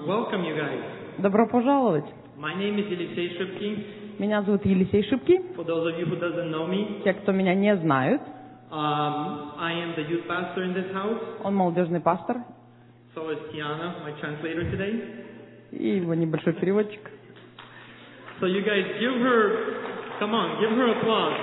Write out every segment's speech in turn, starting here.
Welcome, you guys. Добро пожаловать. My name is Елисей Шипки. Меня зовут Елисей Шипки. For those of you who doesn't know me, Те, кто меня не знают, I am the youth pastor in this house. он молодежный пастор So is Tiana, my translator today. и его небольшой переводчик. So you guys give her, come on, give her applause.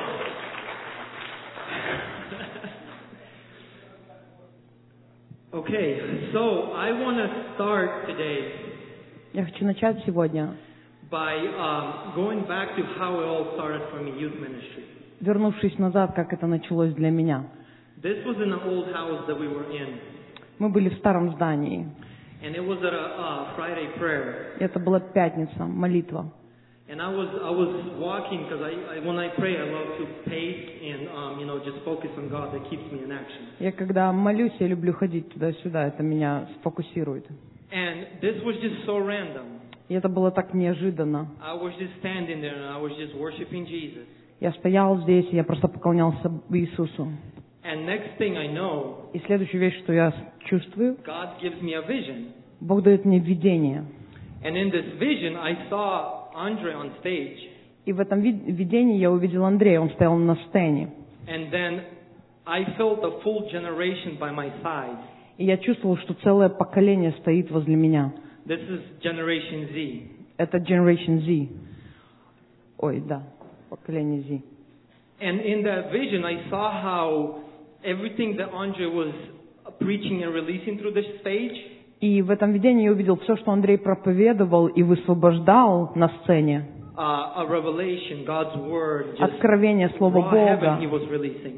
Okay, so I want to start today Я хочу начать сегодня, by going back to how it all started for me, youth ministry. вернувшись назад, как это началось для меня. This was in an old house that we were in, Мы были в старом здании. and it was at a Friday prayer. Это была пятница, молитва. And I was walking because when I pray, I love to pace and just focus on God. That keeps me in action. Я когда молюсь, я люблю ходить туда-сюда, это меня сфокусирует. And this was just so random. И это было так неожиданно. I was just standing there and I was just worshiping Jesus. Я стоял здесь, и я просто поклонялся Иисусу. And next thing I know, И следующая вещь, что я чувствую, God gives me a vision. Бог дает мне видение. And in this vision, I saw Andre on stage. И в этом видении я увидел Андрея, он стоял на сцене. And then I felt a full generation by my side. И я чувствовал, что целое поколение стоит возле меня. This is Generation Z. Это Generation Z. Ой, да, поколение Z. And in that vision, I saw how everything that Andre was preaching and releasing through the stage, И в этом видении я увидел все, что Андрей проповедовал и высвобождал на сцене. a revelation, God's word, just Откровение Слова raw heaven he Бога. was releasing.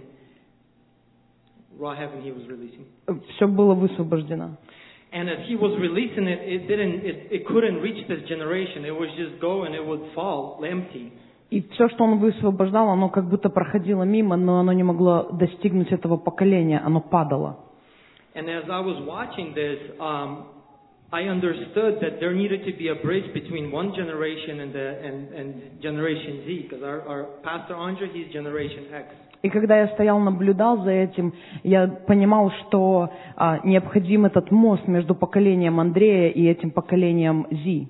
Raw heaven he was releasing. Все было высвобождено. And as he was releasing it, it couldn't reach this generation. It was just go and it would fall empty. И все, что он высвобождал, оно как будто проходило мимо, но оно не могло достигнуть этого поколения, оно падало. And as I was watching this, I understood that there needed to be a bridge between one generation and Generation Z, because our Pastor Andre, he's Generation X. И когда я стоял, наблюдал за этим, я понимал, что необходим этот мост между поколением Андрея и этим поколением Z.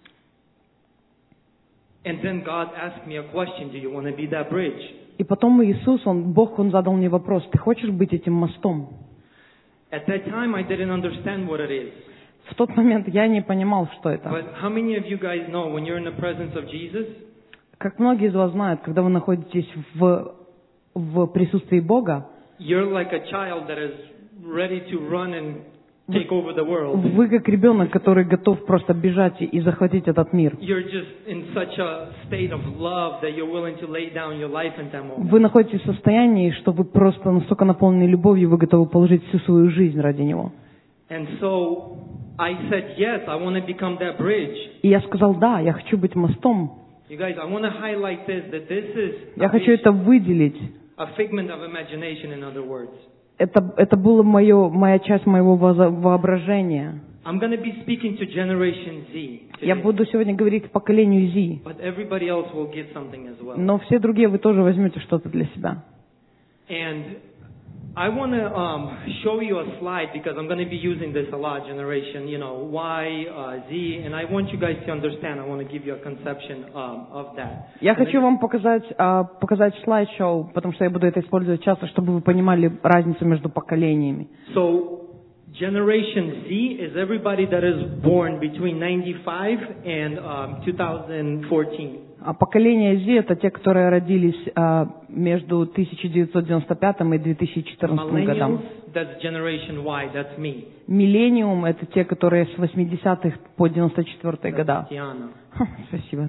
And then God asked me a question, do you want to be that bridge? И потом Иисус, Бог, Он задал мне вопрос: ты хочешь быть этим мостом? At that time, I didn't understand what it is. В тот момент я не понимал, что это. But how many of you guys know when you're in the presence of Jesus, Как многие из вас знают, когда вы находитесь в присутствии Бога, you're like a child that is ready to run and take over the world. вы как ребенок, который готов просто бежать и захватить этот мир. You're just in such a state of love that you're willing to lay down your life in that moment. Вы находитесь в состоянии, что вы просто настолько наполнены любовью, вы готовы положить всю свою жизнь ради Него. And so I said, yes, I want to become that bridge. И я сказал: да, я хочу быть мостом. You guys, I want to highlight this, that this is Я хочу это выделить. a figment of imagination, in other words. Это была моя часть моего воображения. I'm going to be speaking to Generation Z Я today, буду сегодня говорить поколению Z, but everybody else will get something as well. но все другие вы тоже возьмете что-то для себя. And I want to show you a slide because I'm going to be using this a lot, generation, Y, Z, and I want you guys to understand. I want to give you a conception of that. Я хочу вам показать слайд-шоу, потому что я буду это использовать часто, чтобы вы понимали разницу между поколениями. So, Generation Z is everybody that is born between 95 and 2014. А поколение Z — это те, которые родились между 1995 и 2014 годом. Millennials, that's Generation Y, that's me. Миллениум — это те, которые с 80-х по 94-е года. Tiana. Спасибо.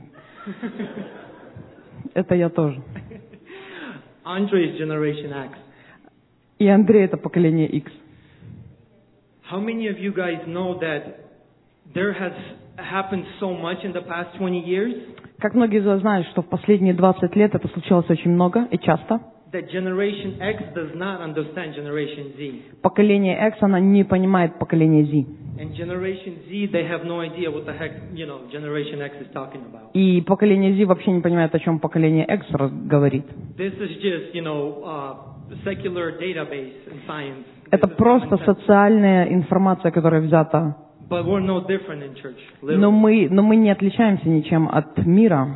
Это я тоже. Andre is Generation X. И Андрей — это поколение X. How many of you guys know that there has happened so much in the past 20 years? Как многие из вас знают, что в последние 20 лет это случалось очень много и часто. That Generation X does not understand Generation Z. Поколение X, она не понимает поколение Z. And Generation Z, they have no idea what the heck, Generation X is talking about. И поколение Z вообще не понимает, о чем поколение X говорит. This is just, secular database in science. Это просто социальная информация, которая взята But we're no different in church. Но Literally. мы не отличаемся ничем от мира.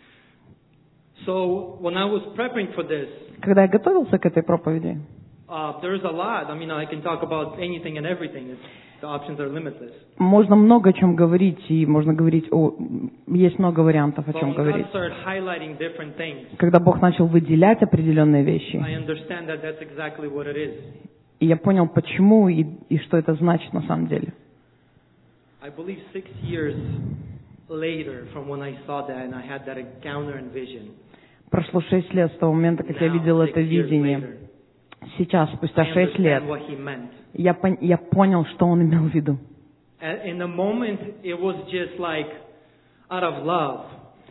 So when I was prepping for this, Когда я готовился к этой проповеди, there's a lot. I mean, I can talk about anything and everything. The options are limitless. можно много о чем говорить, и можно говорить есть много вариантов, о But чем when говорить. God started highlighting different things, Когда Бог начал выделять определенные вещи, I understand that that's exactly what it is. и я понял, почему и что это значит на самом деле. I believe 6 years later from when I saw that and I had that encounter and vision. Прошло 6 лет с того момента, как я Now, видел 6 это years видение. later, Сейчас, спустя I 6 лет, understand what he meant. я понял, что он имел в виду. In the moment, it was just like out of love.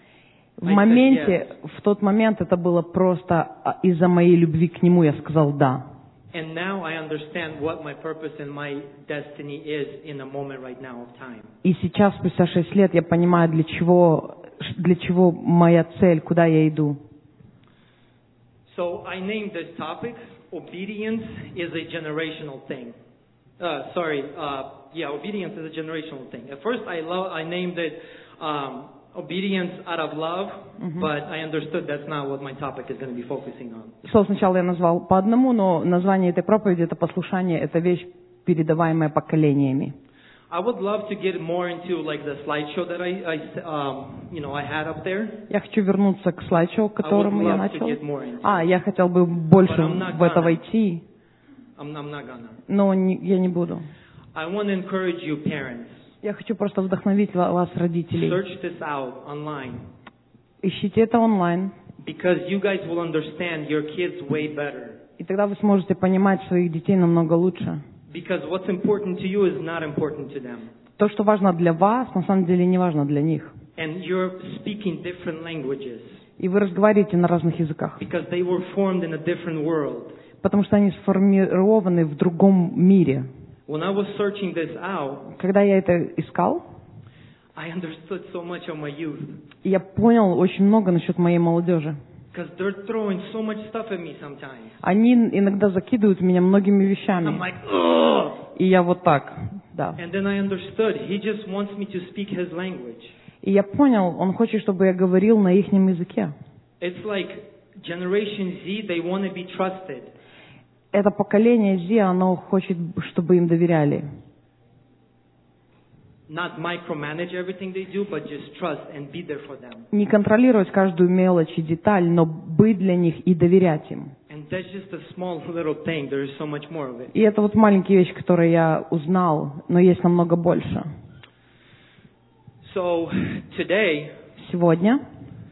В тот момент это было просто из-за моей любви к нему я сказал «да». And now I understand what my purpose and my destiny is in the moment right now of time. И сейчас, спустя 6 лет, я понимаю, для чего моя цель, куда я иду. So I named this topic, obedience is a generational thing. Obedience is a generational thing. At first I named it obedience out of love, but I understood that's not what my topic is going to be focusing on. Сначала я назвал по одному, но название этой проповеди — это послушание, это вещь, передаваемая поколениями. I would love to get more into like the slideshow that I had up there. Я хочу вернуться к слайд-шоу, к которому я начал. Into Я хотел бы больше в это войти, I'm not gonna. но я не буду. I want to encourage you, parents. Я хочу просто вдохновить вас, родителей. Search this out online. Ищите это онлайн, Because you guys will understand your kids way better. и тогда вы сможете понимать своих детей намного лучше. Because what's important to you is not important to them. То, что важно для вас, на самом деле не важно для них. And you're speaking different languages. И вы разговариваете на разных языках, Because they were formed in a different world. потому что они сформированы в другом мире. When I was searching this out, Когда я это искал, I understood so much of my youth. я понял очень много насчет моей молодежи. Because they're throwing so much stuff at me sometimes. Они иногда закидывают меня многими I'm вещами. like, ugh! И я вот так, да. And then I understood. He just wants me to speak his language. И я понял, он хочет, чтобы я говорил на ихнем языке. It's like Generation Z, they want to be trusted. Это поколение Z, оно хочет, чтобы им доверяли. Not micromanage everything they do, but just trust and be there for them. Не контролировать каждую мелочь и деталь, но быть для них и доверять им. And that's just a small little thing. There is so much more of it. И это вот маленькие вещи, которые я узнал, но есть намного больше. So today, Сегодня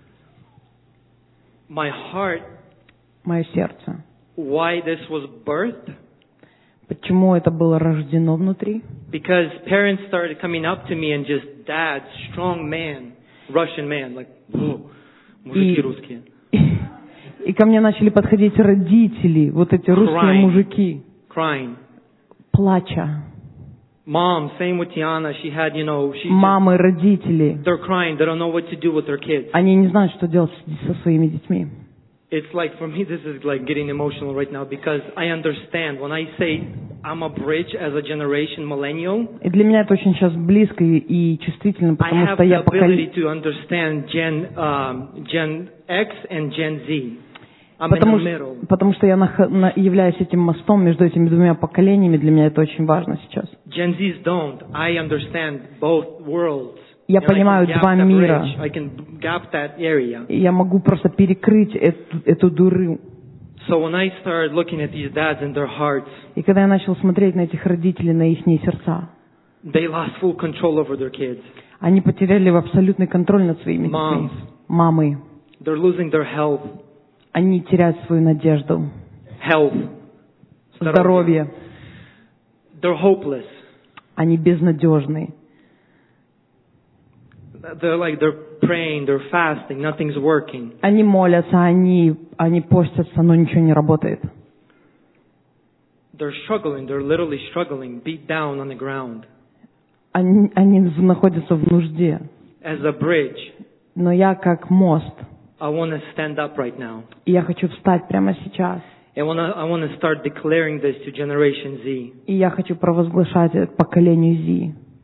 my heart, мое сердце. why this was birthed, Почему это было рождено внутри? because parents started coming up to me and just, dad, strong man, Russian man, like, whoa, мужики русские. И ко мне начали подходить родители, вот эти русские мужики, Crying. плача. Mom, same with Tiana, she had, Мамы, родители. they're crying, they don't know what to do with their kids. Они не знают, что делать со своими детьми. It's like, for me, this is like getting emotional right now because I understand when I say I'm a bridge as a generation millennial, И для меня это очень сейчас близко и чувствительно, I потому have что the я ability to understand Gen X and Gen Z. I'm in the middle. Потому что я являюсь этим мостом между этими двумя поколениями, для меня это очень важно сейчас. Gen Zs don't. I understand both worlds. Я понимаю два мира. I can gap that area. И я могу просто перекрыть эту дыру. So when I started looking at these dads and their hearts, И когда я начал смотреть на этих родителей, на их сердца, they lost full control over their kids. они потеряли абсолютный контроль над своими детьми. Мамы. They're losing their health. Они теряют свою надежду. Health. Здоровье. They're hopeless. Они безнадежны. They're praying, they're fasting, nothing's working. Они молятся, они постятся, но ничего не работает. They're struggling, they're literally struggling, beat down on the ground. Они находятся в нужде. As a bridge, Но я как мост. I want to stand up right now. И я хочу встать прямо сейчас. I want to start declaring this to Generation Z. И я хочу провозглашать это поколению Z.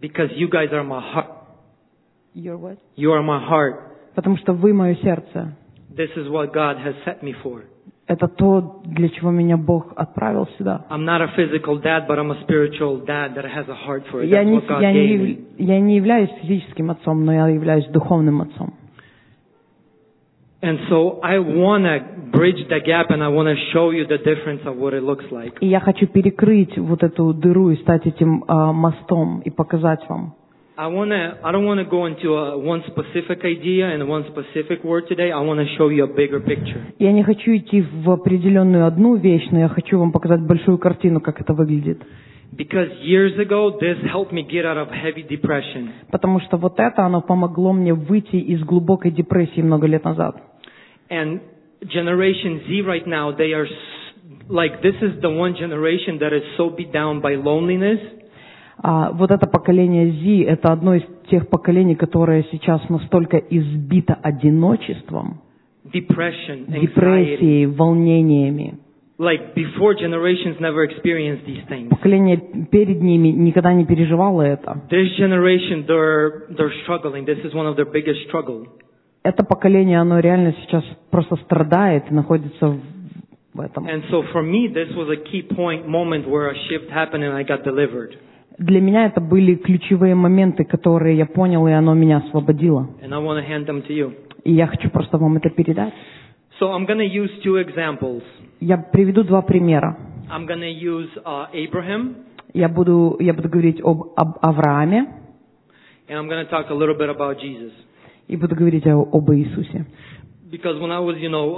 Because you guys are my heart. You're what? You are my heart. Потому что вы мое сердце. This is what God has set me for. Это то, для чего меня Бог отправил сюда. I'm not a physical dad, but I'm a spiritual dad that has a heart for it. That's what God gave me. Я не являюсь физическим отцом, но я являюсь духовным отцом. And so I want to bridge the gap, and I want to show you the difference of what it looks like. И я хочу перекрыть вот эту дыру и стать этим мостом и показать вам. I don't want to go into one specific idea and one specific word today. I want to show you a bigger picture. Я не хочу идти в определенную одну вещь, но я хочу вам показать большую картину, как это выглядит. Because years ago, this helped me get out of heavy depression. Потому что вот это, оно помогло мне выйти из глубокой депрессии много лет назад. And Generation Z right now, they are like, this is the one generation that is so beat down by loneliness. Вот это поколение Z, это одно из тех поколений, которое сейчас настолько избито одиночеством, Depression, anxiety. депрессией, волнениями. Like before, generations never experienced these things. Поколение перед ними никогда не переживало это. This generation, they're struggling. This is one of their biggest struggles. Это поколение, оно реально сейчас просто страдает и находится в этом. And so for me, this was a key moment where a shift happened and I got delivered. Для меня это были ключевые моменты, которые я понял, и оно меня освободило. And I want to hand them to you. И я хочу просто вам это передать. So I'm going to use two examples. Я приведу два примера. I'm going to use Abraham. Я буду говорить об Аврааме. And I'm going to talk a little bit about Jesus. И буду говорить об Иисусе. Because when I was,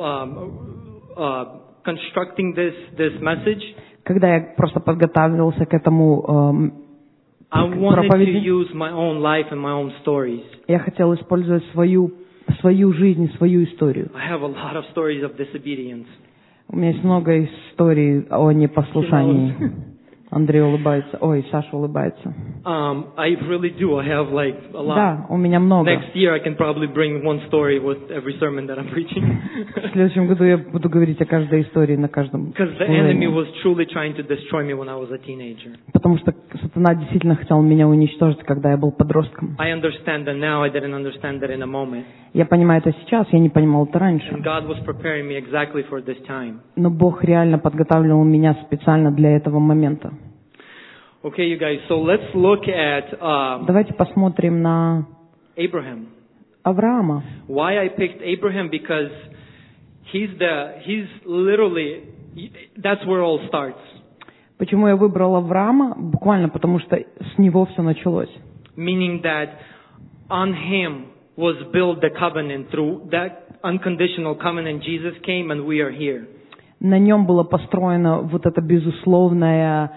constructing this message, когда я просто подготавливался к этому I wanted to проповеди, use my own life and my own stories. Я хотел использовать свою жизнь, свою историю. I have a lot of stories of disobedience. У меня есть много историй о непослушании. Андрей улыбается. Ой, Саша улыбается. I really do. I have like a lot. Да, у меня много. Next year I can probably bring one story with every sermon that I'm preaching. В следующем году я буду говорить о каждой истории на каждом Because the enemy was truly trying to destroy me when I was a teenager. Потому что сатана действительно хотел меня уничтожить, когда я был подростком. I understand that now. I didn't understand that in a moment. Я понимаю это сейчас, я не понимал это раньше. And God was preparing me exactly for this time. Но Бог реально подготавливал меня специально для этого момента. Okay, you guys. So let's look at Давайте посмотрим на Abraham. Авраама. Why I picked Abraham? Because he's literally, that's where it all starts. Почему я выбрал Авраама? Буквально потому, что с него все началось. Meaning that on him was built the covenant. Through that unconditional covenant, Jesus came and we are here. На нем было построено вот это безусловное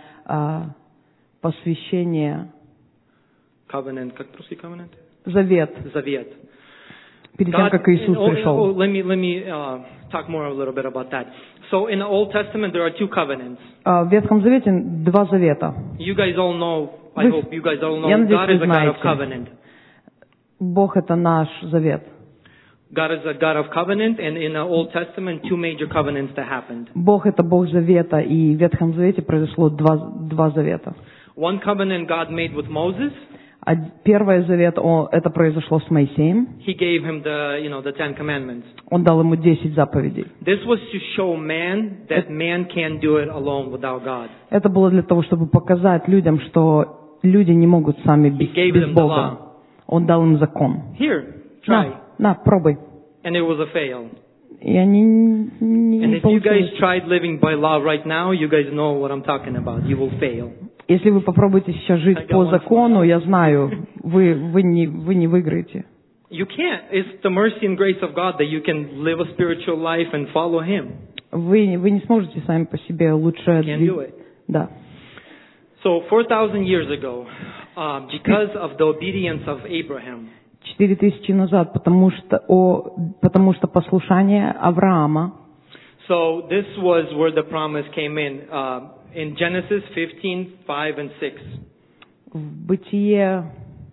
посвящение. Covenant, как по-русски covenant? Завет. Завет. Перед тем, как Иисус пришел. Let me talk more a little bit about that. So in the Old Testament there are two covenants. В Ветхом Завете два завета. You guys all know, I hope you guys all know, Я надеюсь, God is вы a God of знаете. covenant. Бог — это наш завет. God is a God of covenant, and in the Old Testament, two major covenants that happened. Бог — это Бог завета, и в Ветхом Завете произошло два завета. One covenant God made with Moses. Первый завет, это произошло с Моисеем. He gave him the Ten Commandments. Он дал ему 10 заповедей. This was to show man that man can't do it alone without God. Это было для того, чтобы показать людям, что люди не могут сами без Бога. Он дал им закон. Here, try. На, пробуй. And it was a fail. И они не And if you guys получились. tried living by law right now, you guys know what I'm talking about. You will fail. Если вы попробуете сейчас жить по закону, я знаю, вы не выиграете. You can't. It's the mercy and grace of God that you can live a spiritual life and follow Him. Вы не сможете сами по себе лучше. Can't do it. Да. So 4,000 years ago, because of the obedience of Abraham, 4000 назад, потому что послушание Авраама. So this was where the promise came in Genesis 15:5 and 6. В Бытие.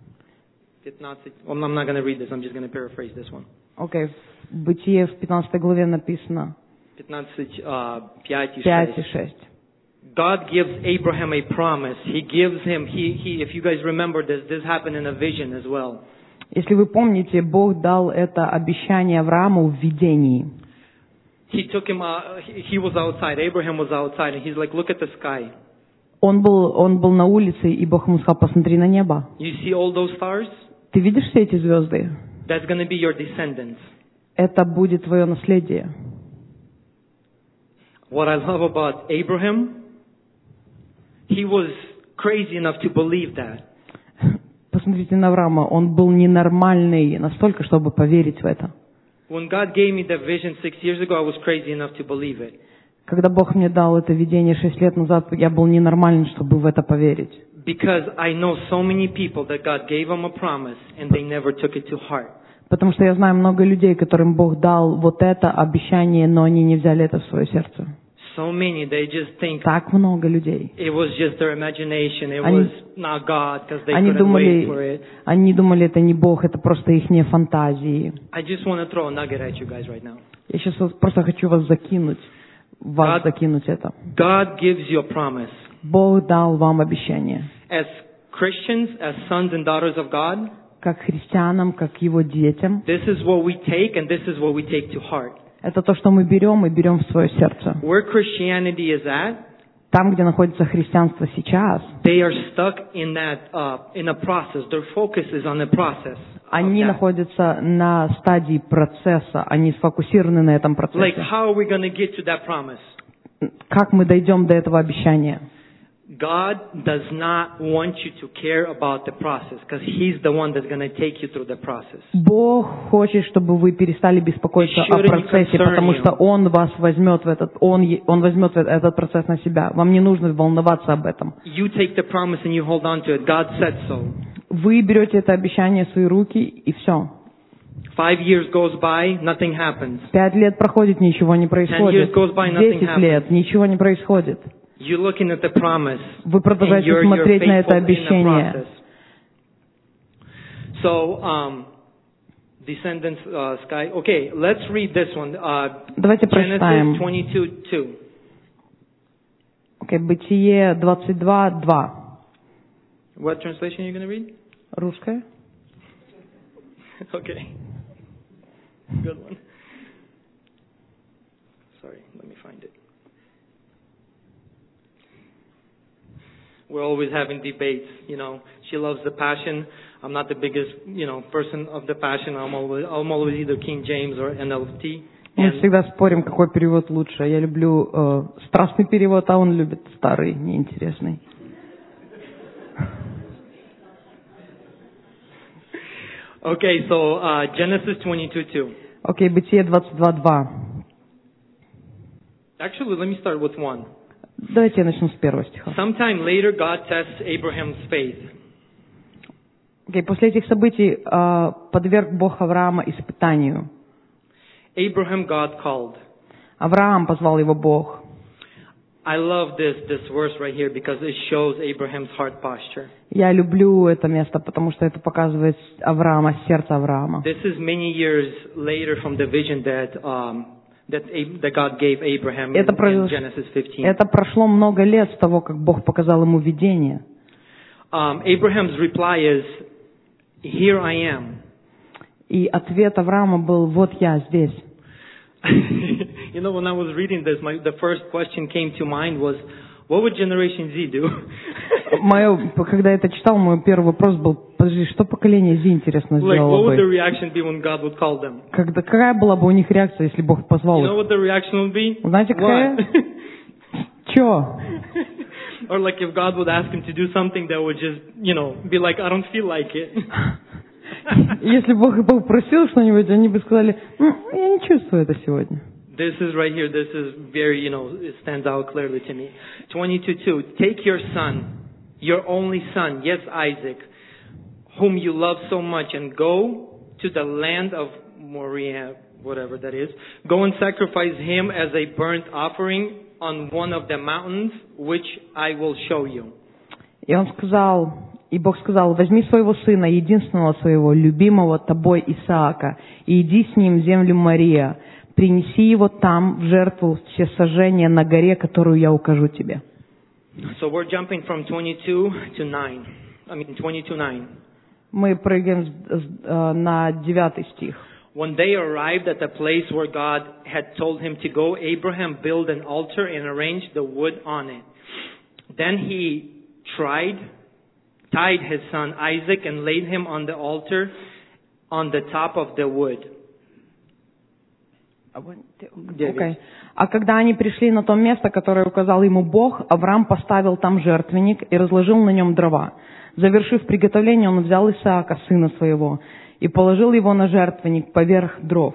15. Well, I'm not going to read this. I'm just going to paraphrase this one. Окей. В Бытие в 15 главе написано 15, 5 и 5 и 6. 6. God gives Abraham a promise. He gives him, if you guys remember this happened in a vision as well. Если вы помните, Бог дал это обещание Аврааму в видении. He took him, he was outside, Abraham was outside, and he's like, look at the sky. Он был на улице, и Бог ему сказал, посмотри на небо. You see all those stars? Ты видишь все эти звезды? That's going to be your descendants. Это будет твое наследие. What I love about Abraham, he was crazy enough to believe that. Посмотрите на Авраама, он был ненормальный настолько, чтобы поверить в это. When God gave me the vision 6 years ago, I was crazy enough to believe it. Когда Бог мне дал это видение 6 лет назад, я был ненормален, чтобы в это поверить. Because I know so many people that God gave them a promise and they never took it to heart. Потому что я знаю много людей, которым Бог дал вот это обещание, но они не взяли это в свое сердце. So many, they just think Так много людей. it was just their imagination, it was not God, because they Они couldn't wait for it. думали, это не Бог, это просто их фантазии. I just want to throw a nugget at you guys right now. Я сейчас просто хочу вас закинуть это. God gives you a promise. Бог дал вам обещание. As Christians, as sons and daughters of God, Как христианам, как Его детям. this is what we take and this is what we take to heart. Это то, что мы берем и берем в свое сердце. Where Christianity is at, Там, где находится христианство сейчас, they are stuck in that, in a process. Their focus is on the process. они находятся на стадии процесса, они сфокусированы на этом Like, процессе. how are we going to get to that promise? Как мы дойдем до этого обещания? God does not want you to care about the process because He's the one that's going to take you through the process. Бог хочет, чтобы вы перестали беспокоиться о процессе, потому что Он вас возьмет в этот, Он возьмет этот процесс на себя. Вам не нужно волноваться об этом. You take the promise and you hold on to it. God said so. Вы берете это обещание в свои руки, и все. 5 years goes by, nothing happens. 5 лет проходит, ничего не происходит. 10 years goes by, nothing 10 лет, ничего не происходит. You're looking at the promise. Вы And продолжаете you're смотреть на это faithful in the обещание. process. So, descendants, sky. Okay, let's read this one. Давайте прочитаем. Genesis 22:2. Окей, Бытие 22:2. What translation are you going to read? Русское? Okay. Good one. Sorry, let me find it. We're always having debates, you know. She loves the Passion. I'm not the biggest, person of the Passion. I'm always either King James or NLT. Мы всегда спорим, какой перевод лучше. Я люблю страстный перевод, а он любит старый, неинтересный. Okay, so Genesis 22:2. Окей, Бытие 22:2. Actually, let me start with 1. Давайте я начну с первого стиха. Sometime later, God tests Abraham's faith. Окей, после этих событий подверг Бог Авраама испытанию. Abraham, God called. Авраам позвал его Бог. I love this verse right here because it shows Abraham's heart posture. Я люблю это место, потому что это показывает Авраама, сердце Авраама. This is many years later from the vision that God gave Abraham in Genesis 15. Это прошло много лет с того, как Бог показал ему видение. Abraham's reply is, "Here I am." И ответ Авраама был: вот я здесь. You know, when I was reading this, the first question came to mind was, what would Generation Z do? Когда я это читал, мой первый вопрос был: подожди, что поколение Z, интересно, сделало Like, what would the бы? reaction be when God would call them? Какая была бы у них реакция, если Бог позвал You know их? what the reaction would be? Знаете, какая? Чё? Or like if God would ask him to do something that would just, be like, I don't feel like it. Если Бог попросил что-нибудь, они бы сказали: я не чувствую это сегодня. This is right here. This is very, it stands out clearly to me. 22:2. Take your son, your only son, yes, Isaac, whom you love so much, and go to the land of Moriah, whatever that is. Go and sacrifice him as a burnt offering on one of the mountains, which I will show you. И Бог сказал: возьми своего сына, единственного своего, любимого тобой Исаака, и иди с ним в землю Мория. Принеси его там в жертву всесожжения на горе, которую я укажу тебе. So we're jumping from 22 to 9. 22:9. Мы прыгаем на 9 стих. When they arrived at the place where God had told him to go, Abraham built an altar and arranged the wood on it. Then he tied his son Isaac and laid him on the altar on the top of the wood. Okay. А когда они пришли на то место, которое указал ему Бог, Авраам поставил там жертвенник и разложил на нем дрова. Завершив приготовление, он взял Исаака, сына своего, и положил его на жертвенник поверх дров.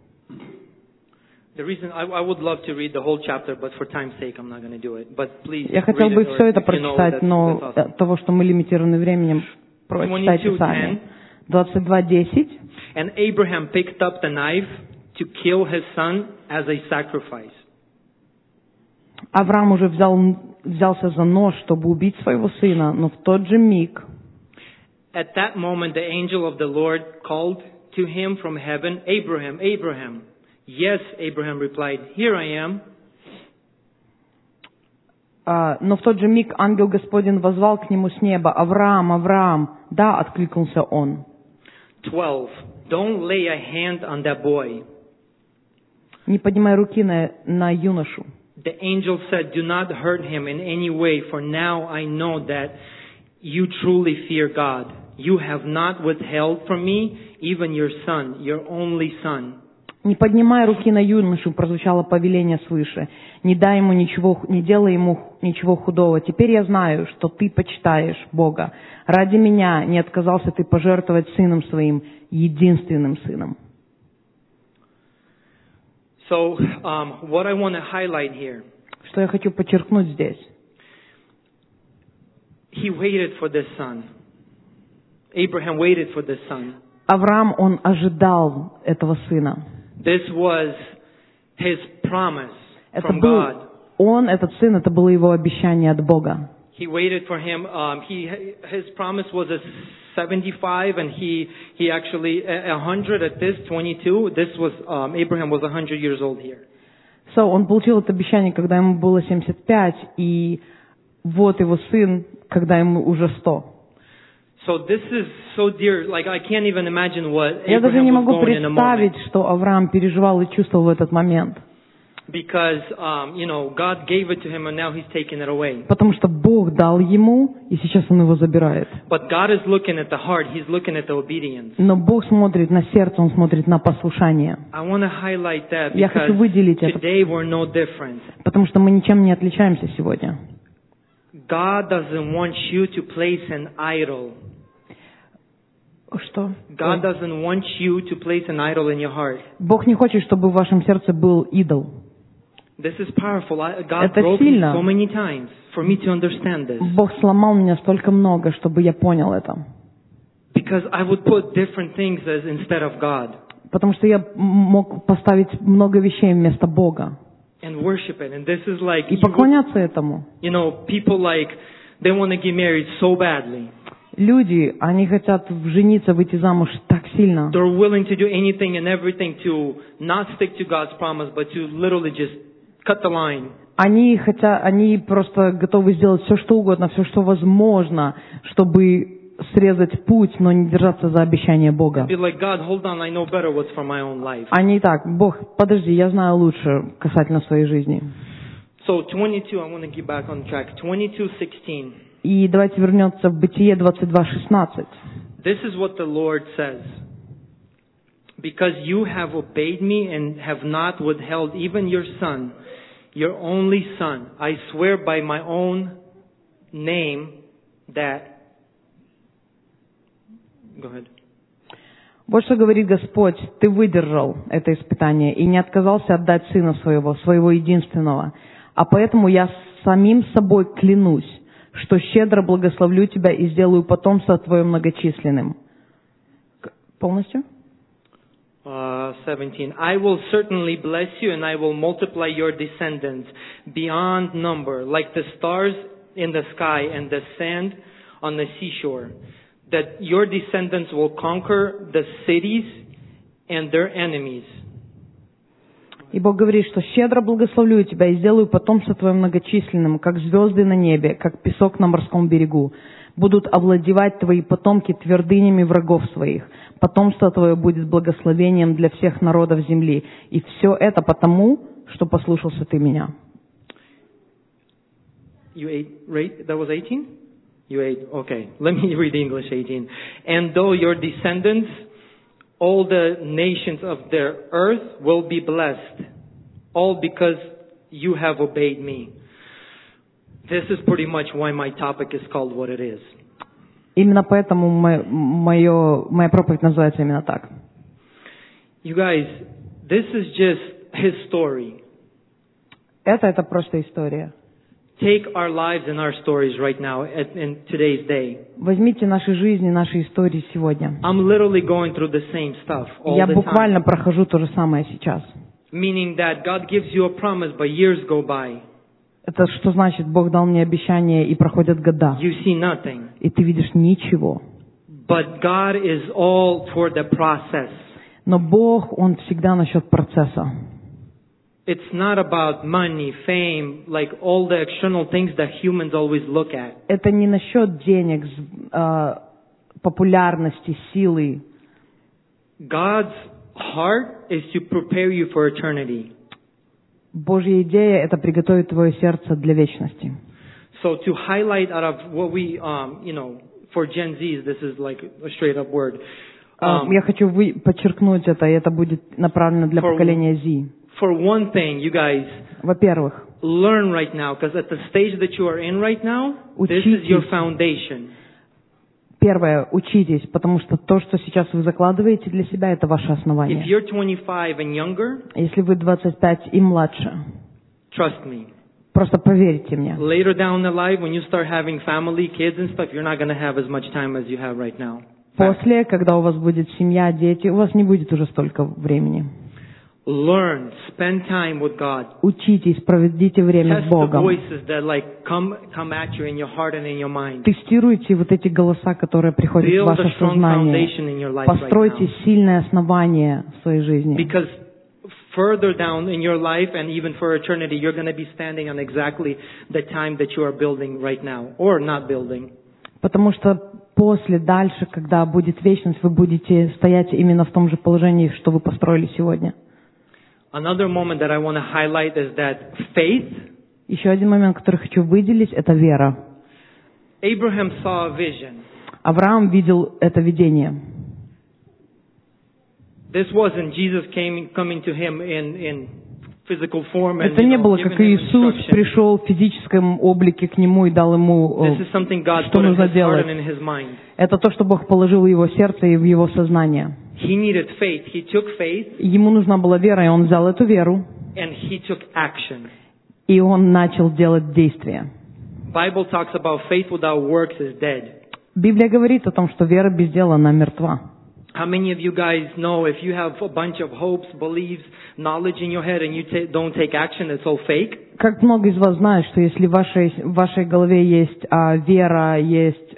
Я хотел бы все это прочитать, но от того, что мы лимитированы временем, прочитайте сами. 22:10. And Abraham picked up the knife to kill his son as a sacrifice. Авраам уже взялся за нож, чтобы убить своего сына, но в тот же миг At that moment, the angel of the Lord called to him from heaven, Abraham, Abraham. Yes, Abraham replied, here I am. Но в тот же миг ангел Господень воззвал к нему с неба, Авраам, Авраам. Да, откликнулся он. 12. Don't lay a hand on that boy. Не поднимай руки на юношу. The angel said, do not hurt him in any way, for now I know that you truly fear God. You have not withheld from me even your son, your only son. Не поднимай руки на юношу, прозвучало повеление свыше. Не дай ему ничего, не делай ему ничего худого. Теперь я знаю, что ты почитаешь Бога. Ради меня не отказался ты пожертвовать сыном своим, единственным сыном. So, what I want to highlight here. Что я хочу подчеркнуть здесь? He waited for this son. Abraham waited for this son. Авраам, он ожидал этого сына. This was his promise Это from был God. Он, этот сын, это было его обещание от Бога. He waited for him. His promise was a 75, and he actually 100 at this 22. This was Abraham was 100 years old here. So, он получил это обещание, когда ему было 75, и вот его сын, когда ему уже 100. So this is so dear. Like I can't even imagine what Я даже не Abraham was могу going in a moment. представить, что Авраам переживал и чувствовал в этот момент. Because God gave it to him, and now He's taking it away. Потому что Бог дал ему, и сейчас он его забирает. But God is looking at the heart. He's looking at the obedience. Но Бог смотрит на сердце, Он смотрит на послушание. I want to highlight that Я хочу выделить это, today we're no different. потому что мы ничем не отличаемся сегодня. God doesn't want you to place an idol. Что? God doesn't want you to place an idol in your heart. Бог не хочет, чтобы в вашем сердце был идол. This is powerful. God Это broke me сильно. so many times for me to understand this. Бог сломал меня столько много, чтобы я понял это. Because I would put different things as instead of God. Потому что я мог поставить много вещей вместо Бога. And worship it. And this is like, И поклоняться этому. People like, they want to get married so badly. Люди, они хотят жениться, выйти замуж так сильно. They're willing to do anything and everything to not stick to God's promise, but to literally just cut the line. Они просто готовы сделать все, что угодно, все, что возможно, чтобы срезать путь, но не держаться за обещание Бога. Be like, God, hold on, I know better what's for my own life. Они так, Бог, подожди, я знаю лучше касательно своей жизни. So 22, I want to get back on track. 22:16. И давайте вернемся в Бытие 22:16. This is what the Lord says. Because you have obeyed me and have not withheld even your son, your only son, I swear by my own name that... Go ahead. Вот что говорит Господь, ты выдержал это испытание и не отказался отдать сына своего единственного. А поэтому я самим собой клянусь, что щедро благословлю тебя и сделаю потомство твое многочисленным. Полностью? 17. I will certainly bless you, and I will multiply your descendants beyond number, like the stars in the sky and the sand on the seashore. That your descendants will conquer the cities and their enemies. И Бог говорит, что щедро благословлю тебя и сделаю потомство твое многочисленным, как звезды на небе, как песок на морском берегу. Будут овладевать твои потомки твердынями врагов своих. Потомство твое будет благословением для всех народов земли. И все это потому, что послушался ты меня. You ate, right? That was 18? You ate, okay. Let me read English 18. And though your descendants, all the nations of the earth will be blessed, all because you have obeyed me. This is pretty much why my topic is called what it is. Именно поэтому моя проповедь называется именно так. You guys, this is just his story. Это просто история. Take our lives and our stories right now in today's day. Возьмите наши жизни, наши истории сегодня. I'm literally going through the same stuff all Я the буквально time. прохожу то же самое сейчас. Meaning that God gives you a promise, but years go by. Это что значит? Бог дал мне обещание, и проходят года, You see nothing. и ты видишь ничего. But God is all for the process. Но Бог, Он всегда насчет процесса. It's not about money, fame, like all the external things that humans always look at. Это не насчет денег, популярности, силы. God's heart is to prepare you for eternity. Божья идея — это приготовить твое сердце для вечности. So to highlight out of what we, for Gen Zs, this is like a straight up word. Я хочу подчеркнуть это, и это будет направлено для поколения Z. For one thing, you guys, Во-первых, learn right now, because at the stage that you are in right now, this is your foundation. первое, учитесь, потому что то, что сейчас вы закладываете для себя, это ваше If основание. you're 25 and younger, Если вы 25 и младше, trust me. просто поверьте мне. Later down the line, when you start having family, kids and stuff, you're not going to have as much time as you have right now. После, когда у вас будет семья, дети, у вас не будет уже столько времени. Learn, spend time with God. Учитесь, проведите время Test с the Богом. voices that come at you in your heart and in your mind. Тестируйте вот эти голоса, которые приходят в Build a ваше strong сознание. foundation in your life right Постройте now. сильное основание в своей жизни. Because further down in your life and even for eternity, you're going to be standing on exactly the time that you are building right now or not building. Потому что после, дальше, когда будет вечность, вы будете стоять именно в том же положении, что вы построили сегодня. Another moment that I want to highlight is that faith. Еще один момент, который хочу выделить, это вера. Abraham saw a vision. Авраам видел это видение. This wasn't Jesus coming to him in physical form and Это не было, giving как him Иисус instructions. пришел в физическом облике к нему и дал ему, This is something God что put in нужно his heart делать. and in his mind. Это то, что Бог положил в его сердце и в его сознание. He needed faith. He took faith Ему нужна была вера, и он взял эту веру, and he took action. и он начал делать действия. Bible talks about faith without works is dead. Библия говорит о том, что вера без дела, она мертва. How many of you guys know if you have a bunch of hopes, beliefs, knowledge in your head and you don't take action, it's all fake? Как много из вас знают, что если в вашей голове есть вера, есть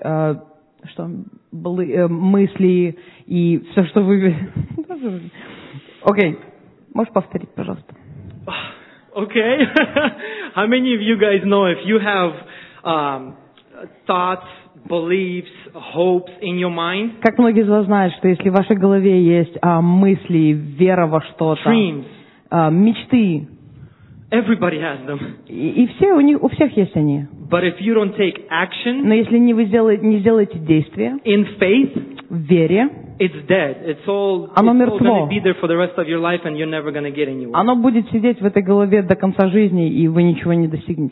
мысли и все, что вы... Окей, можешь повторить, пожалуйста? Okay. How many of you guys know if you have thoughts, beliefs, hopes in your mind, Как многие из вас знают, что если в вашей голове есть мысли, вера во что-то, dreams, мечты, everybody has them. и все, у всех есть они. But if you don't take action Но если не сделаете действия in faith, в вере, it's dead. It's all Оно going мертво. to be there for the rest of your life and you're never going to get anywhere. оно будет сидеть в этой голове до конца жизни, и вы ничего не достигнете.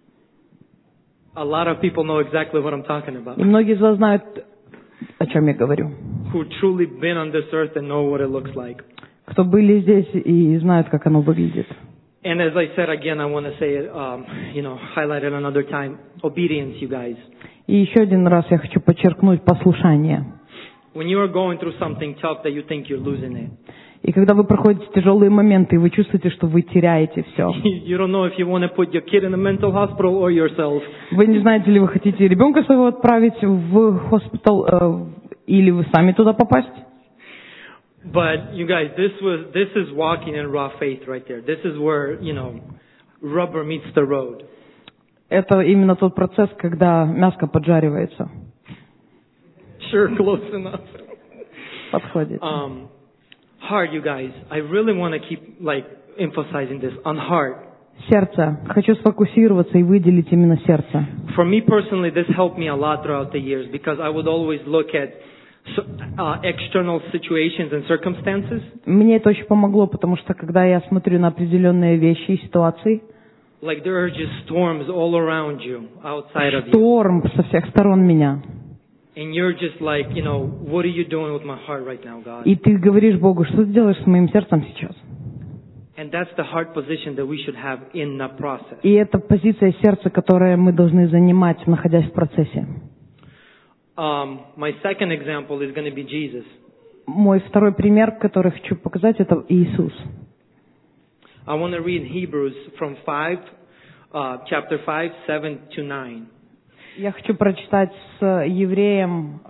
A lot of people know exactly what I'm talking about. И многие из вас знают, о чем я говорю. Who truly been on this earth and know what it looks like. Кто были здесь и знают, как оно выглядит. And as I said again, I want to say it, highlight it another time. Obedience, you guys. И еще один раз я хочу подчеркнуть послушание. When you are going through something tough that you think you're losing it, И когда вы проходите тяжелые моменты, и вы чувствуете, что вы теряете все. you don't know if you want to put your kid in a mental hospital or yourself. Вы не знаете, ли вы хотите ребенка своего отправить в хоспитал, или вы сами туда попасть. But you guys, this is walking in raw faith right there. This is where, rubber meets the road. Это именно тот процесс, когда мяско поджаривается. Sure, close enough. Подходит. Heart, you guys. I really want to keep emphasizing this on heart. Сердце. Хочу сфокусироваться и выделить именно сердце. For me personally, this helped me a lot throughout the years because I would always look at external situations and circumstances. Мне это очень помогло, потому что когда я смотрю на определенные вещи и ситуации, like there are just storms all around you, outside of you. Шторм со всех сторон меня. And you're just like, what are you doing with my heart right now, God? И ты говоришь Богу, что ты делаешь с моим сердцем сейчас? And that's the heart position that we should have in the process. И это позиция сердца, которую мы должны занимать, находясь в процессе. My second example is going to be Jesus. Мой второй пример, который хочу показать, это Иисус. I want to read Hebrews from chapter 5, 7-9. Я хочу прочитать с Евреям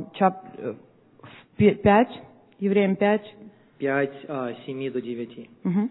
5, Евреям 5. 5, 7-9. Угу.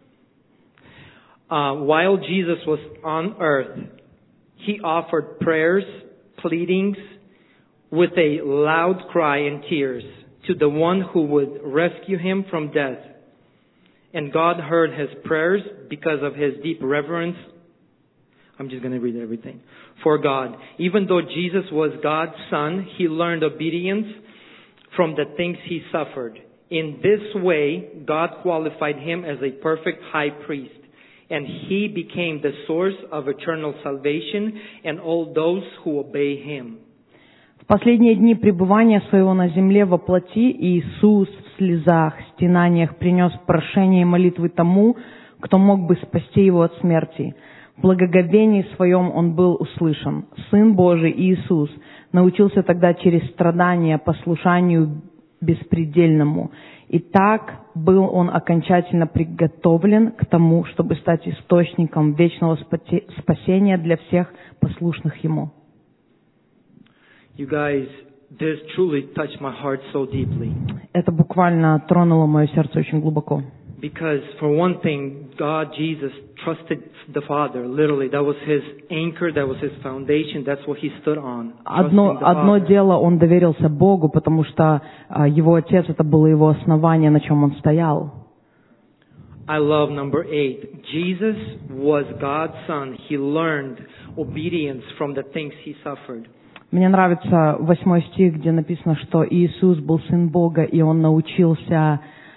While Jesus was on earth, he offered prayers, pleadings, with a loud cry and tears to the one who would rescue him from death. And God heard his prayers because of his deep reverence. I'm just going to read everything. For God, even though Jesus was God's son, he learned obedience from the things he suffered. In this way, God qualified him as a perfect high priest, and he became the source of eternal salvation and all those who obey him. В последние дни пребывания своего на земле во плоти Иисус в слезах, стенаниях принес прошение и молитвы тому, кто мог бы спасти его от смерти. В благоговении своем он был услышан. Сын Божий Иисус научился тогда через страдания послушанию беспредельному. И так был он окончательно приготовлен к тому, чтобы стать источником вечного спасения для всех послушных ему. You guys, this truly touched my heart so deeply. Это буквально тронуло мое сердце очень глубоко. Because for one thing, God, Jesus, trusted the Father. Literally, that was his anchor, that was his foundation, that's what he stood on. Одно дело, он доверился Богу, потому что его отец, это было его основание, на чем он стоял. I love number 8. Jesus was God's son. He learned obedience from the things he suffered. Мне нравится 8 стих, где написано, что Иисус был Сын Бога, и Он научился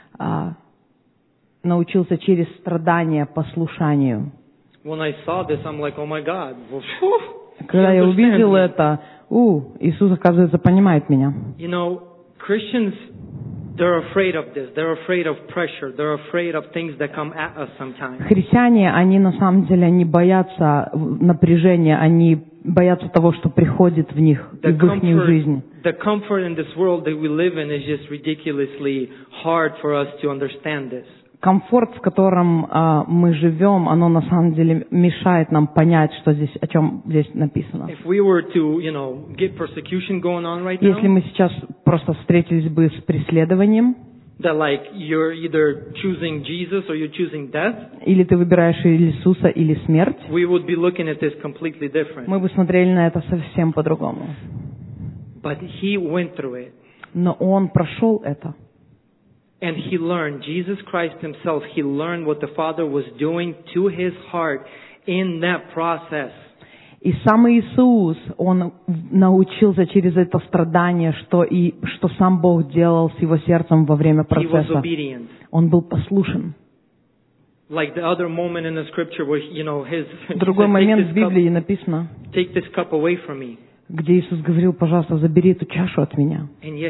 через страдания послушанию. When I saw this, I'm like, oh my God. Когда я увидел это, Иисус, оказывается, понимает меня. Christians, they're afraid of this. They're afraid of pressure. They're afraid of things that come at us sometimes. Христиане, они на самом деле, они боятся напряжения, они боятся того, что приходит в них, в их жизнь. The comfort in this world that we live in is just ridiculously hard for us to understand this. Комфорт, в котором мы живем, оно на самом деле мешает нам понять, что здесь, о чем здесь написано. If we were to, get persecution going on right now, если мы сейчас просто встретились бы с преследованием, that you're either choosing Jesus or you're choosing death, или ты выбираешь Иисуса или смерть, we would be looking at this completely different. Мы бы смотрели на это совсем по-другому. But he went through it. Но он прошел это. And he learned, Jesus Christ himself, he learned what the Father was doing to his heart in that process. И сам Иисус, он научился через это страдание, что сам Бог делал с его сердцем во время процесса. Он был послушен. Like the other moment in the scripture where, Другой момент в Библии написано, take this cup away from me. Где Иисус говорил, пожалуйста, забери эту чашу от меня.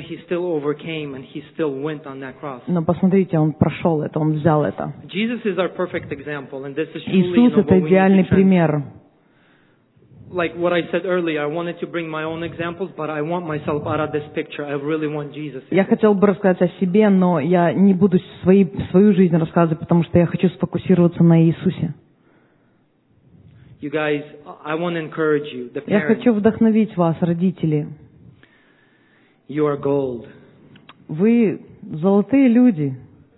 Но посмотрите, Он прошел это, Он взял это. Иисус – это идеальный пример. Like what I said earlier, I wanted to bring my own examples, but I want myself out of this picture. I really want Jesus. Я хотел бы рассказать о себе, но я не буду свою жизнь рассказывать, потому что я хочу сфокусироваться на Иисусе. You guys, I want to encourage you, the parents. Я хочу вдохновить вас, родители. You are gold. Вы Золотые люди.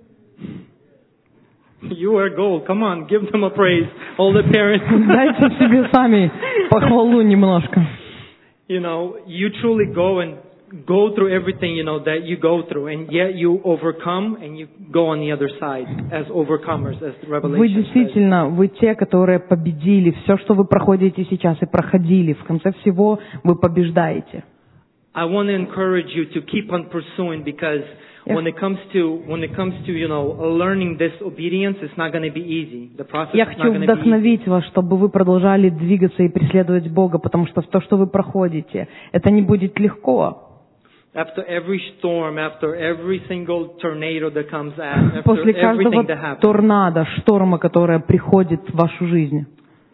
You are gold. Come on, give them a praise. All the parents. Дайте себе сами похвалу немножко. You know, you truly go through everything, that you go through, and yet you overcome and you go on the other side as overcomers, as the Revelation Вы says. действительно, вы те, которые победили. Все, что вы проходите сейчас и проходили, в конце всего вы побеждаете. I want to encourage you to keep on pursuing, because when it comes to learning this obedience, it's not going to be easy. The process Я is not хочу going to be easy. вдохновить вас, чтобы вы продолжали двигаться и преследовать Бога, потому что то, что вы проходите, это не будет легко. After every storm, after every single tornado that comes after После everything that каждого happens. торнадо, шторма, которое приходит в вашу жизнь,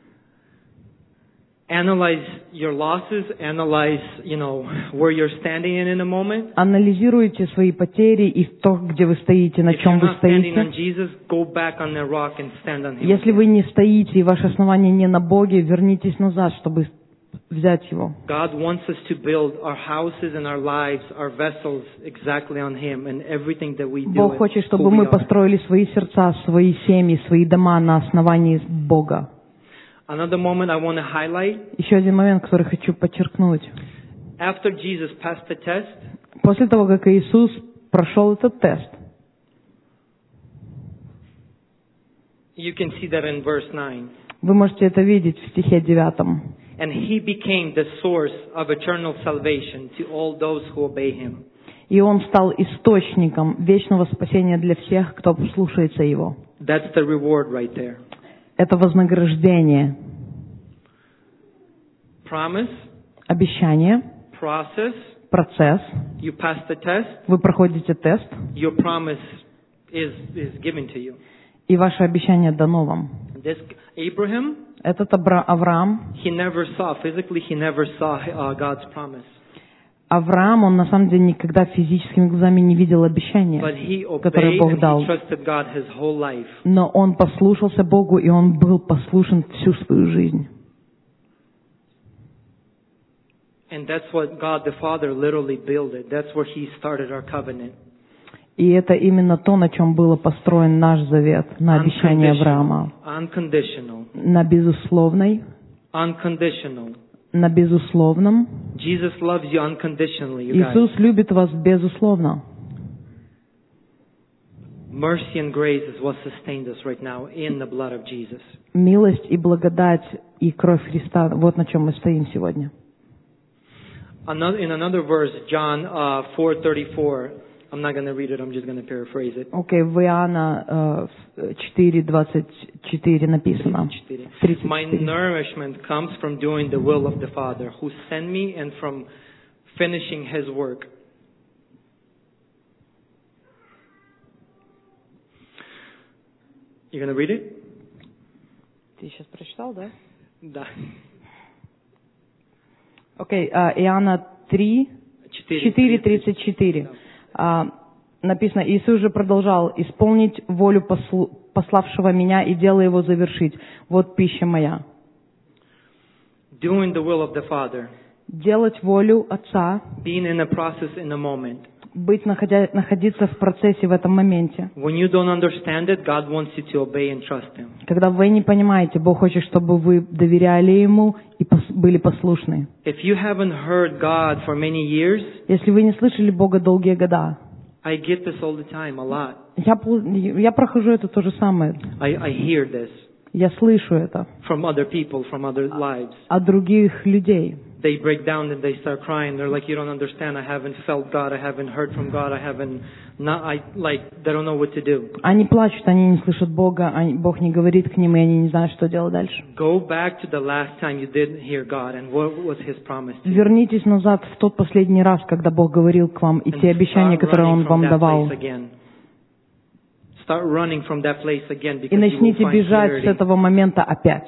Analyze your losses, analyze, where you're standing in a moment. анализируйте свои потери и то, где вы стоите, на If чем you're вы not standing on стоите. Jesus, go back on the rock and stand on Him. Если вы не стоите и ваше основание не на Боге, вернитесь назад, чтобы взять его. God wants us to build our houses and our lives, our vessels exactly on Him, and everything that we do. Бог хочет, чтобы мы построили свои сердца, свои семьи, свои дома на основании Бога. Another moment I want to highlight. Еще один момент, который хочу подчеркнуть. After Jesus passed the test, После того, как Иисус прошел этот тест, you can see that in verse 9. вы можете это видеть в стихе 9. And He became the source of eternal salvation to all those who obey Him. И Он стал источником вечного спасения для всех, кто слушается Его. That's the reward right there. Это вознаграждение. Promise, Обещание, process, процесс. you pass the test, Вы проходите тест, your promise is given to you. и ваше обещание дано вам. This Abraham, Этот Авраам, he never saw God's promise. Авраам, он на самом деле никогда физическими глазами не видел обещания, But he которое obeyed Бог and дал. he trusted God his whole life. Но он послушался Богу, и он был послушен всю свою жизнь. And that's what God the Father literally built it. That's where He started our covenant. И это именно то, на чем был построен наш завет, на обещании Авраама. Unconditional. На безусловной, Unconditional. на безусловном. Jesus loves you unconditionally, you guys. Иисус любит вас безусловно. Mercy and grace is what sustains us right now in the blood of Jesus. Милость и благодать и кровь Христа, вот на чем мы стоим сегодня. In another verse, John 4:34. I'm not going to read it. I'm just going to paraphrase it. Окей, в Иоанна 4:24 написано. 34. My nourishment comes from doing the will of the Father who sent me and from finishing His work. You going to read it? Ты сейчас прочитал, да? Да. Окей, Иоанна 4:34. Написано, Иисус же продолжал исполнить волю пославшего меня и дело его завершить. Вот пища моя. Doing the will of the Father. Делать волю Отца. Being in a process in a moment. Находиться в процессе в этом моменте. When you don't understand it, God wants you to obey and trust Him. Когда вы не понимаете, Бог хочет, чтобы вы доверяли Ему и были послушны. If you haven't heard God for many years, если вы не слышали Бога долгие года, I get this all the time, a lot. Я прохожу это то же самое. I hear this. Я слышу это. From other people, from other lives. От других людей. They break down and they start crying. They're like, you don't understand. I haven't felt God. I haven't heard from God. They don't know what to do. Они плачут, они не слышат Бога, Бог не говорит к ним, и они не знают, что делать дальше. Go back to the last time you didn't hear God and what was His promise to you. Вернитесь назад в тот последний раз, когда Бог говорил к вам, и те обещания, которые Он вам давал. Start running from that place again, because и начните бежать с этого момента опять.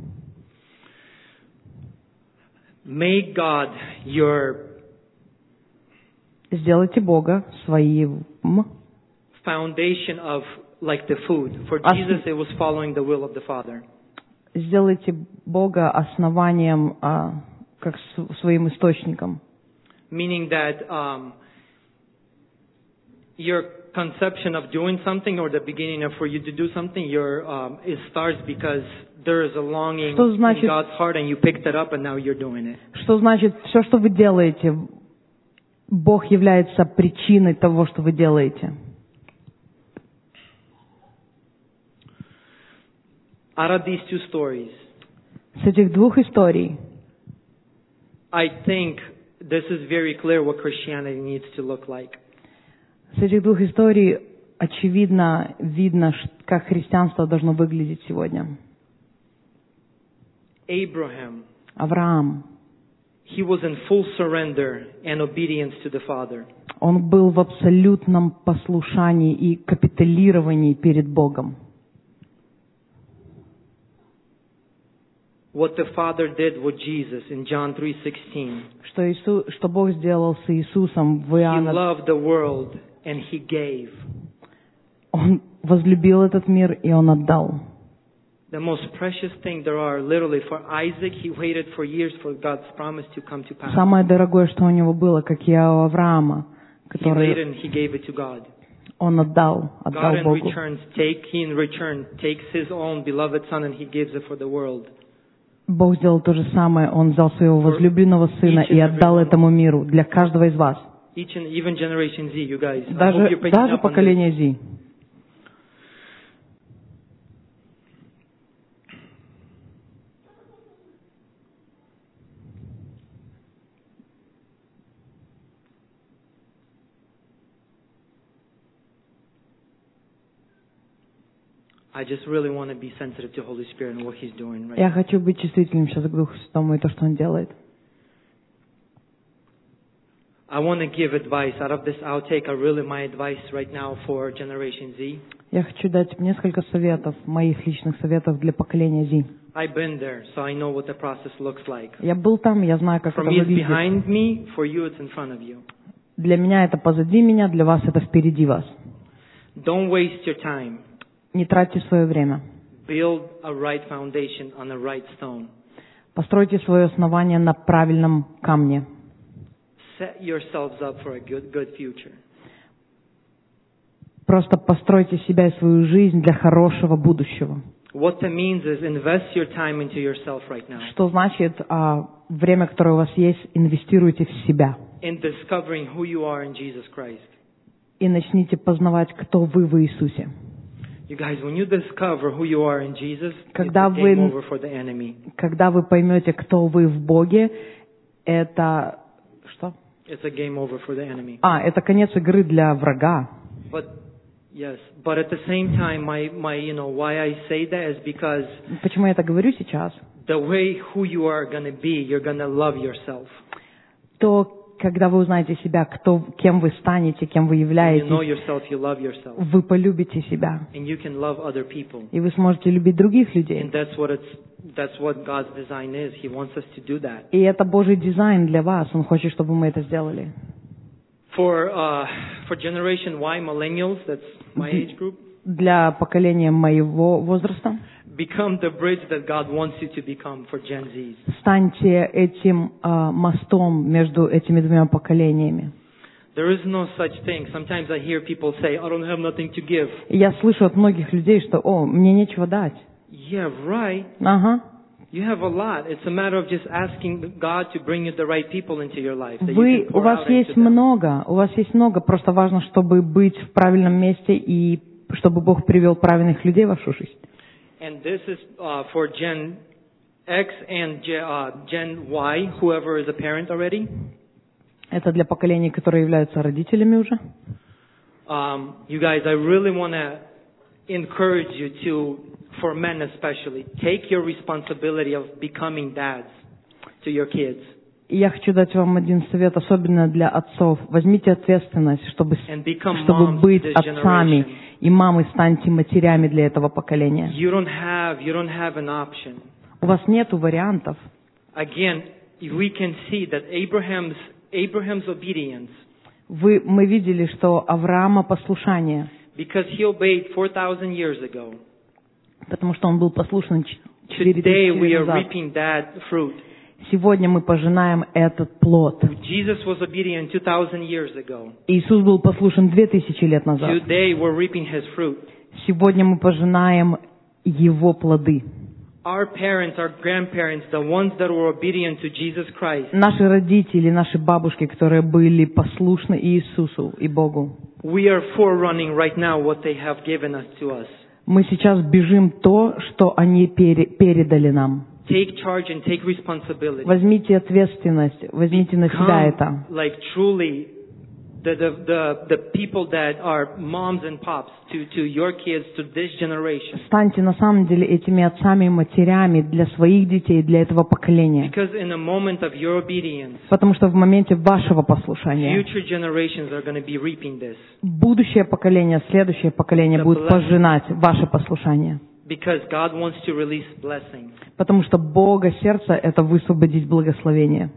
Make God your Сделайте Бога своим foundation of like the food. For Jesus, it was following the will of the Father. Сделайте Бога основанием, как своим источником. Meaning that your conception of doing something or the beginning of for you to do something, it starts because there is a longing Что значит- in God's heart and you picked it up and now you're doing it. Что значит, все, что вы делаете, Бог является причиной того, что вы делаете. Out of these two stories, С этих двух историй I think this is very clear what Christianity needs to look like. С этих двух историй очевидно видно, как христианство должно выглядеть сегодня. Abraham, Авраам, he was in full surrender and obedience to the Father. он был в абсолютном послушании и капитулировании перед Богом. What the Father did with Jesus in John 3:16. Что Бог сделал с Иисусом в He Иоанна. loved the world and He gave. Он возлюбил этот мир, и Он отдал. The most precious thing there are, literally, for Isaac, he waited for years for God's promise to come to pass. Самое дорогое, что у него было, как и у Авраама, He waited который and he gave it to God. он отдал God in Богу. return takes his own beloved son and he gives it for the world. Бог сделал то же самое. Он взял своего возлюбленного сына и отдал этому миру для каждого из вас. Each and even Generation Z, you guys. I hope you're picking Даже up on this. поколение Зи. I just really want to be sensitive to Holy Spirit and what He's doing right Я now. хочу быть чувствительным сейчас к Духу Святому и то, что Он делает. I want to give advice. Out of this outtake, really my advice right now for Generation Z. Я хочу дать несколько советов, моих личных советов для поколения Зи. I've been there, so I know what the process looks like. Я был там, я знаю, как For это me, it's выглядит. behind me. For you, it's in front of you. Для меня это позади меня, для вас это впереди вас. Don't waste your time. Не тратьте свое время. Build a right foundation on a right stone. Постройте свое основание на правильном камне. Set yourselves up for a good future. Просто постройте себя и свою жизнь для хорошего будущего. What that means is invest your time into yourself right now. Что значит, время, которое у вас есть, инвестируйте в себя. In discovering who you are in Jesus Christ. И начните познавать, кто вы в Иисусе. You guys, when you discover who you are in Jesus, it's Когда a game вы- over for the enemy. Когда вы поймете, кто вы в Боге, это... Что? It's a game over for the enemy. Это конец игры для врага. But yes, but at the same time, my why I say that is because Почему я это говорю сейчас? the way who you are gonna be, you're gonna love yourself. То, когда вы узнаете себя, кем вы станете, кем вы When you know являетесь, yourself, you love yourself, вы полюбите себя. and you can love other people. И вы сможете любить других And людей. that's what God's design is. He wants us to do that. И это Божий дизайн для вас. Он хочет, чтобы мы это сделали. For Generation Y, millennials, that's my age group, Для поколения моего возраста become the bridge that God wants you to become for Gen Zs. станьте этим мостом между этими двумя поколениями. There is no such thing. Sometimes I hear people say, I don't have nothing to give. И я слышу от многих людей, что мне нечего дать. Yeah, right. Ага. You have a lot. It's a matter of just asking God to bring you the right people into your life. That you can У pour вас out есть into them. много. Просто важно, чтобы быть в правильном месте и чтобы Бог привел правильных людей в вашу жизнь. And this is for Gen X and Gen Y, whoever is a parent already. Это для поколений, которые являются родителями уже. You guys, I really want to encourage you for men especially, take your responsibility of becoming dads to your kids. И я хочу дать вам один совет, особенно для отцов. Возьмите ответственность, чтобы And become moms to быть this отцами. generation. И мамы станьте матерями для этого поколения. You don't have an option. У вас нету вариантов. Again, we can see that Abraham's obedience, Мы видели, что Авраама послушание, because he obeyed 4,000 years ago. потому что он был послушен 4 Today we тысячи are назад. reaping that fruit. Сегодня мы пожинаем этот плод. Jesus was obedient 2,000 years ago. Иисус был послушен 2000 лет назад. Today we're reaping His fruit. Сегодня мы пожинаем Его плоды. Our parents, our grandparents, the ones that were obedient to Jesus Christ, Наши родители, наши бабушки, которые были послушны Иисусу и Богу. we are forerunning right now what they have given us to us. Мы сейчас бежим то, что они передали нам. Take charge and take responsibility. Возьмите ответственность, возьмите на себя это. Like truly the people that are moms and pops to your kids, to this generation. Станьте на самом деле этими отцами и матерями для своих детей, для этого поколения. Because in a moment of your obedience, Потому что в моменте вашего послушания future generations are going to be reaping this. будущее поколение, следующее поколение будет пожинать ваше послушание. Because God wants to release blessing. Потому что Бога сердце — это высвободить благословение.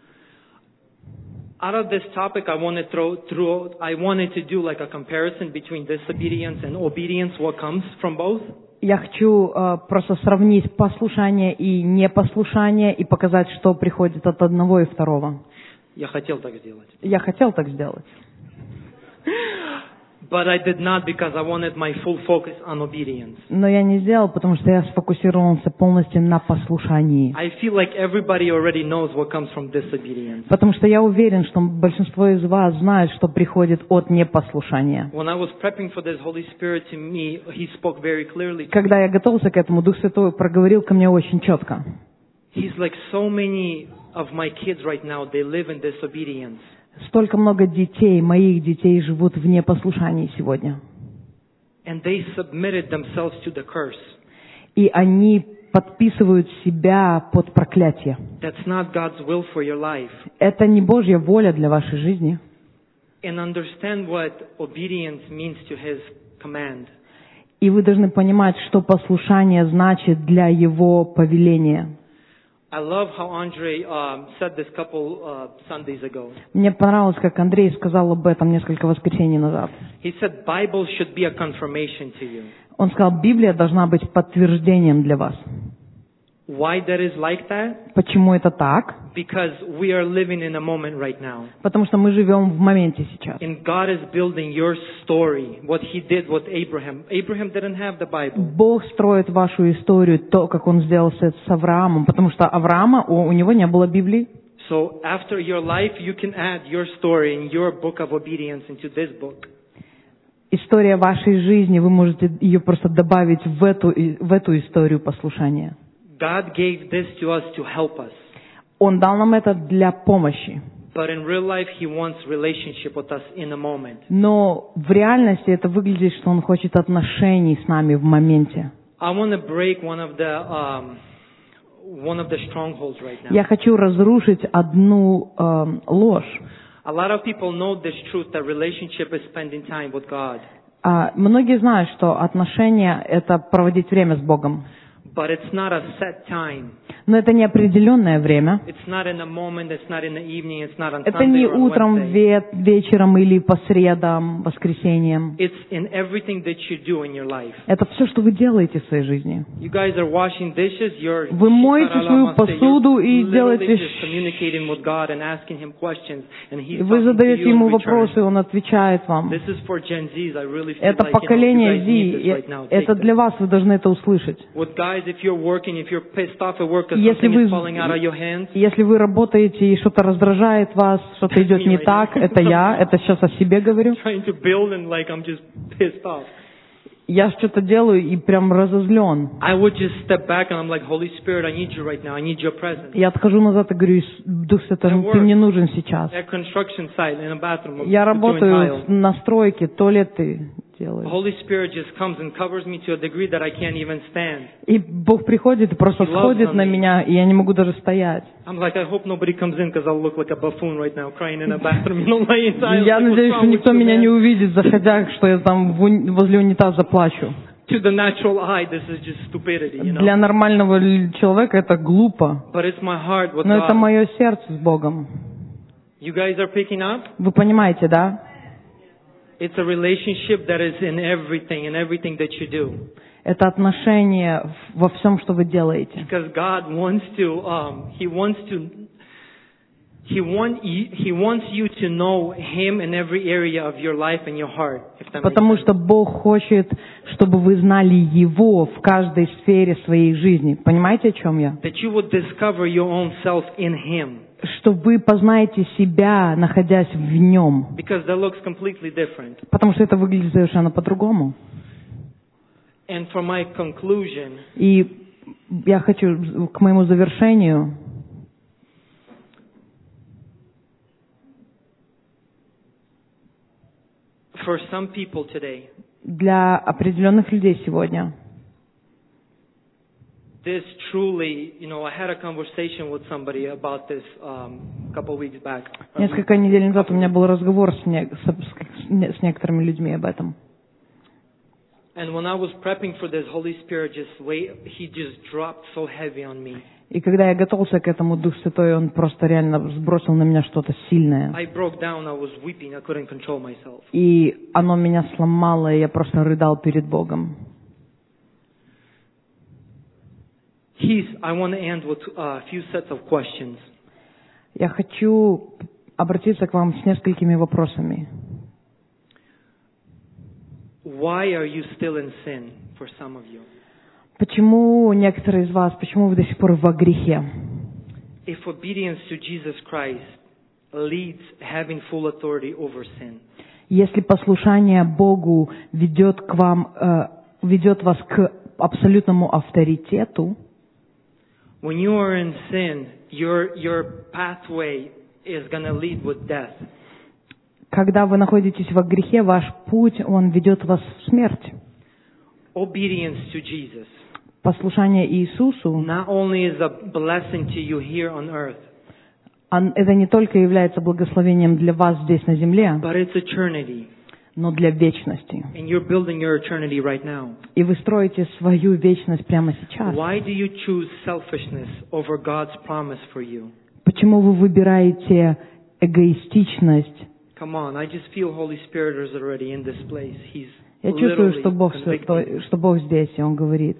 Out of this topic, I wanted to do like a comparison between disobedience and obedience, what comes from both. Я хочу просто сравнить послушание и непослушание и показать, что приходит от одного и второго. Я хотел так сделать. Я хотел так сделать. But I did not because I wanted my full focus on obedience. Но я не сделал, потому что я сфокусировался полностью на послушании. I feel like everybody already knows what comes from disobedience. Потому что я уверен, что большинство из вас знает, что приходит от непослушания. When I was prepping for this, Holy Spirit to me, He spoke very clearly. Когда я готовился к этому, Дух Святой проговорил ко мне очень четко. He's like, so many of my kids right now, they live in disobedience. Столько много детей, моих детей, живут в непослушании сегодня. And they submitted themselves to the curse. И они подписывают себя под проклятие. That's not God's will for your life. Это не Божья воля для вашей жизни. And understand what obedience means to His command. И вы должны понимать, что послушание значит для Его повеления. I love how Andre said this couple Sundays ago. Мне понравилось, как Андрей сказал об этом несколько воскресений назад. He said, Bible should be a confirmation to you. Он сказал, Библия должна быть подтверждением для вас. Why that is like that? Почему это так? Because we are living in a moment right now. Потому что мы живем в моменте сейчас. And God is building your story, what He did with Abraham. Abraham didn't have the Bible. Бог строит вашу историю, то, как Он сделал это с Авраамом, потому что Авраама, у него не было Библии. So after your life, you can add your story and your book of obedience into this book. История вашей жизни, вы можете ее просто добавить в эту историю послушания. God gave this to us to help us. Он дал нам это для помощи. But in real life, He wants relationship with us in a moment. Но в реальности это выглядит, что Он хочет отношений с нами в моменте. I want to break one of the strongholds right now. Я хочу разрушить одну ложь. A lot of people know this truth that relationship is spending time with God. Многие знают, что отношения — это проводить время с Богом. But it's not a set time. Но это не определенное время. It's not in a moment, it's not in the evening, it's not on Это Sunday не or on утром, Wednesday. вечером или по средам, воскресеньям. It's in everything that you do in your life. Это все, что вы делаете в своей жизни. You guys are washing dishes, you're Вы моете свою посуду и literally делаете... just communicating with God and asking Him questions, and He's Вы talking to задаете you in Ему return. вопросы, Он отвечает вам. This is for Gen Zs. I really feel Это like поколение you guys need this Z. right now. Это Take this. для вас, вы должны это услышать. With guys, if you're working, if you're pissed off at work because Если something вы, is falling out of your hands, если вы работаете и что-то раздражает вас, что-то идет не так, это я, это сейчас о себе говорю. trying to build and like I'm just pissed off. Я что-то делаю и прям разозлен. I would just step back and I'm like, Holy Spirit, I need you right now. I need your presence. Я отхожу назад и говорю, Дух Святой, ты мне нужен сейчас. At construction site, in a bathroom, Я doing работаю tile. на стройке, туалеты делаю. Holy Spirit just comes and covers me to a degree that I can't even stand. И Бог приходит и просто сходит на меня, и я не могу даже стоять. I'm like, I hope nobody comes in because I'll look like a buffoon right now, crying in a bathroom, laying tile. Я Like, what's надеюсь, wrong что with никто you, меня man? не увидит, заходя, что я там возле унитаза плачу. To the natural eye, this is just stupidity, you know. Для нормального человека это глупо. But it's my heart with Но это God. мое сердце с Богом. You guys are picking up? Вы понимаете, да? It's a relationship that is in everything that you do. Это отношение во всем, что вы делаете. Because God wants to, He wants you to know Him in every area of your life and your heart. If that makes Потому sense. что Бог хочет, чтобы вы знали Его в каждой сфере своей жизни. Понимаете, о чем я? That you would discover your own self in Him. Что вы познаете себя, находясь в Нем. Because that looks completely different. Потому что это выглядит совершенно по-другому. And for my conclusion, И я хочу к моему завершению for some people today, для определенных людей сегодня. this truly, I had a conversation with somebody about this a couple of weeks back. Несколько недель назад у меня был разговор с некоторыми людьми об этом. And when I was prepping for this, Holy Spirit He just dropped so heavy on me. И когда я готовился к этому, Дух Святой, Он просто реально сбросил на меня что-то сильное. I broke down, I was weeping, I couldn't control myself. И оно меня сломало, и я просто рыдал перед Богом. I want to end with a few sets of questions. Я хочу обратиться к вам с несколькими вопросами. Why are you still in sin for some of you? Почему некоторые из вас, почему вы до сих пор во грехе? If obedience to Jesus Christ leads having full authority over sin, Если послушание Богу ведет вас к абсолютному авторитету, when you are in sin, your pathway is going to lead with death. когда вы находитесь во грехе, ваш путь, он ведет вас в смерть. Obedience to Jesus Послушание Иисусу, not only is a blessing to you here on earth, это не только является благословением для вас здесь на земле, but it's eternity. но для вечности. And you're building your eternity right now. И вы строите свою вечность прямо сейчас. Why do you choose selfishness over God's promise for you? Почему вы выбираете эгоистичность? Come on, I just feel Holy Spirit is already in this place. He's Я чувствую, literally что Бог convicting. святой, что Бог здесь, и Он говорит.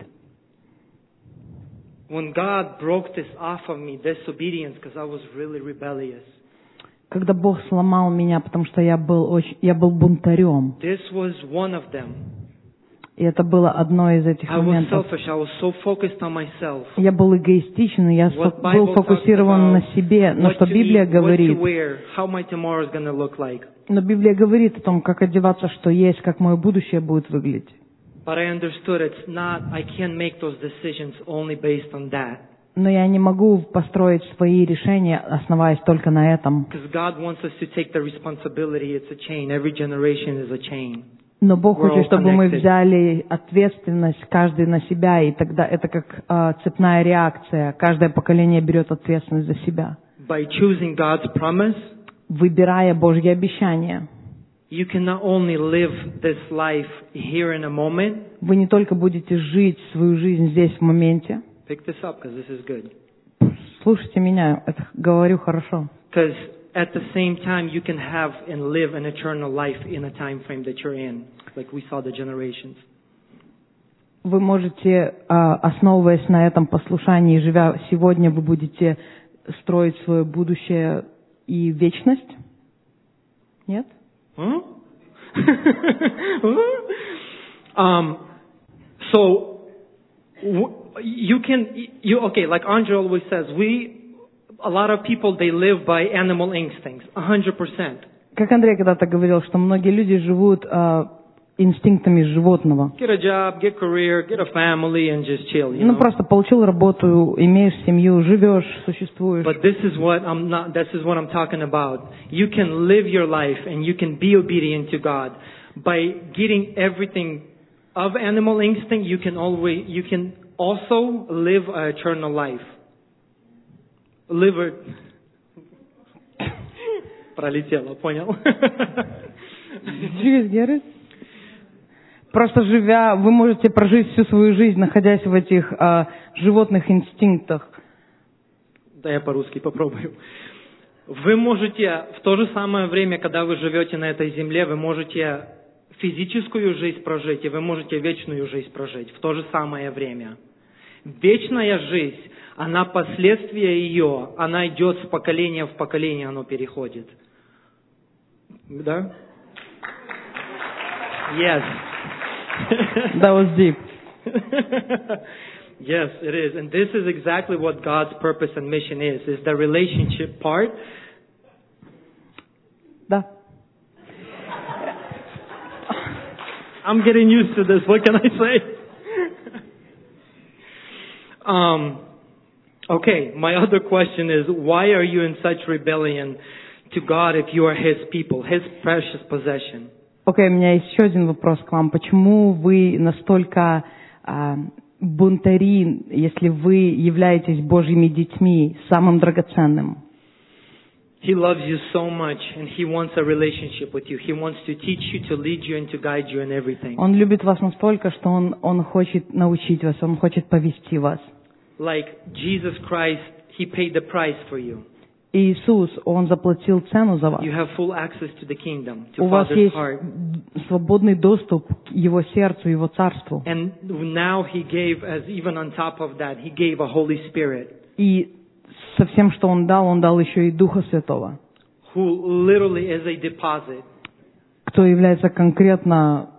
When God broke this off of me, disobedience, because I was really rebellious. Когда Бог сломал меня, потому что я был бунтарем. This was one of them. И это было одно из этих I was моментов. selfish. I was so focused on myself. Я был эгоистичен, и я What был Bible фокусирован talks на about, себе. Но what что to Библия eat, what говорит, to wear, how my tomorrow is going to look like. но Библия говорит о том, как одеваться, что есть, как мое будущее будет выглядеть. But I understood it's not, I can't make those decisions only based on that. Но я не могу построить свои решения, основываясь только на этом. Because God wants us to take the responsibility. It's a chain. Every generation is a chain. Но Бог We're all хочет, чтобы мы connected. взяли ответственность каждый на себя, и тогда это как цепная реакция. Каждое поколение берет ответственность за себя. By choosing God's promise, Выбирая Божье обещание, you can not only live this life here in a moment. вы не только будете жить свою жизнь здесь в моменте. Pick this up because this is good. Слушайте меня, это говорю хорошо. Because at the same time, you can have and live an eternal life in a time frame that you're in, like we saw the generations. Вы можете, основываясь на этом послушании, живя сегодня, вы будете строить свое будущее и вечность? Нет? Huh? So okay, like Andre always says, a lot of people, they live by animal instincts, 100%. Как Андрей когда-то говорил, что многие люди живут инстинктами животного. Get a job, get career, get a family, and just chill, you Ну, know? просто получил работу, имеешь семью, живешь, существуешь. But this is what I'm talking about. You can live your life and you can be obedient to God by getting everything of animal instinct. You can also live an eternal life. Пролетело, понял? Просто живя, вы можете прожить всю свою жизнь, находясь в этих животных инстинктах. Да, я по-русски попробую. Вы можете в то же самое время, когда вы живете на этой земле, вы можете физическую жизнь прожить, и вы можете вечную жизнь прожить в то же самое время. Вечная жизнь, она последствия ее, она идет с поколения в поколение, оно переходит. Да? Yes. That was deep. Yes, it is. And this is exactly what God's purpose and mission is the relationship part. Да. I'm getting used to this. What can I say? Okay, my other question is, why are you in such rebellion to God if you are His people, His precious possession? Окей, у меня есть еще один вопрос к вам. Почему вы настолько бунтари, если вы являетесь Божьими детьми, самым драгоценным? He loves you so much, and He wants a relationship with you. He wants to teach you, to lead you, and to guide you in everything. Он любит вас настолько, что Он хочет научить вас, Он хочет повести вас. Like Jesus Christ, He paid the price for you. Иисус, Он заплатил цену за вас. You have full access to the kingdom, to У вас Father's есть heart. свободный доступ к Его сердцу, Его царству. And now He gave, as even on top of that, He gave a Holy Spirit. И со всем, что Он дал еще и Духа Святого, Who literally is a deposit. кто является конкретно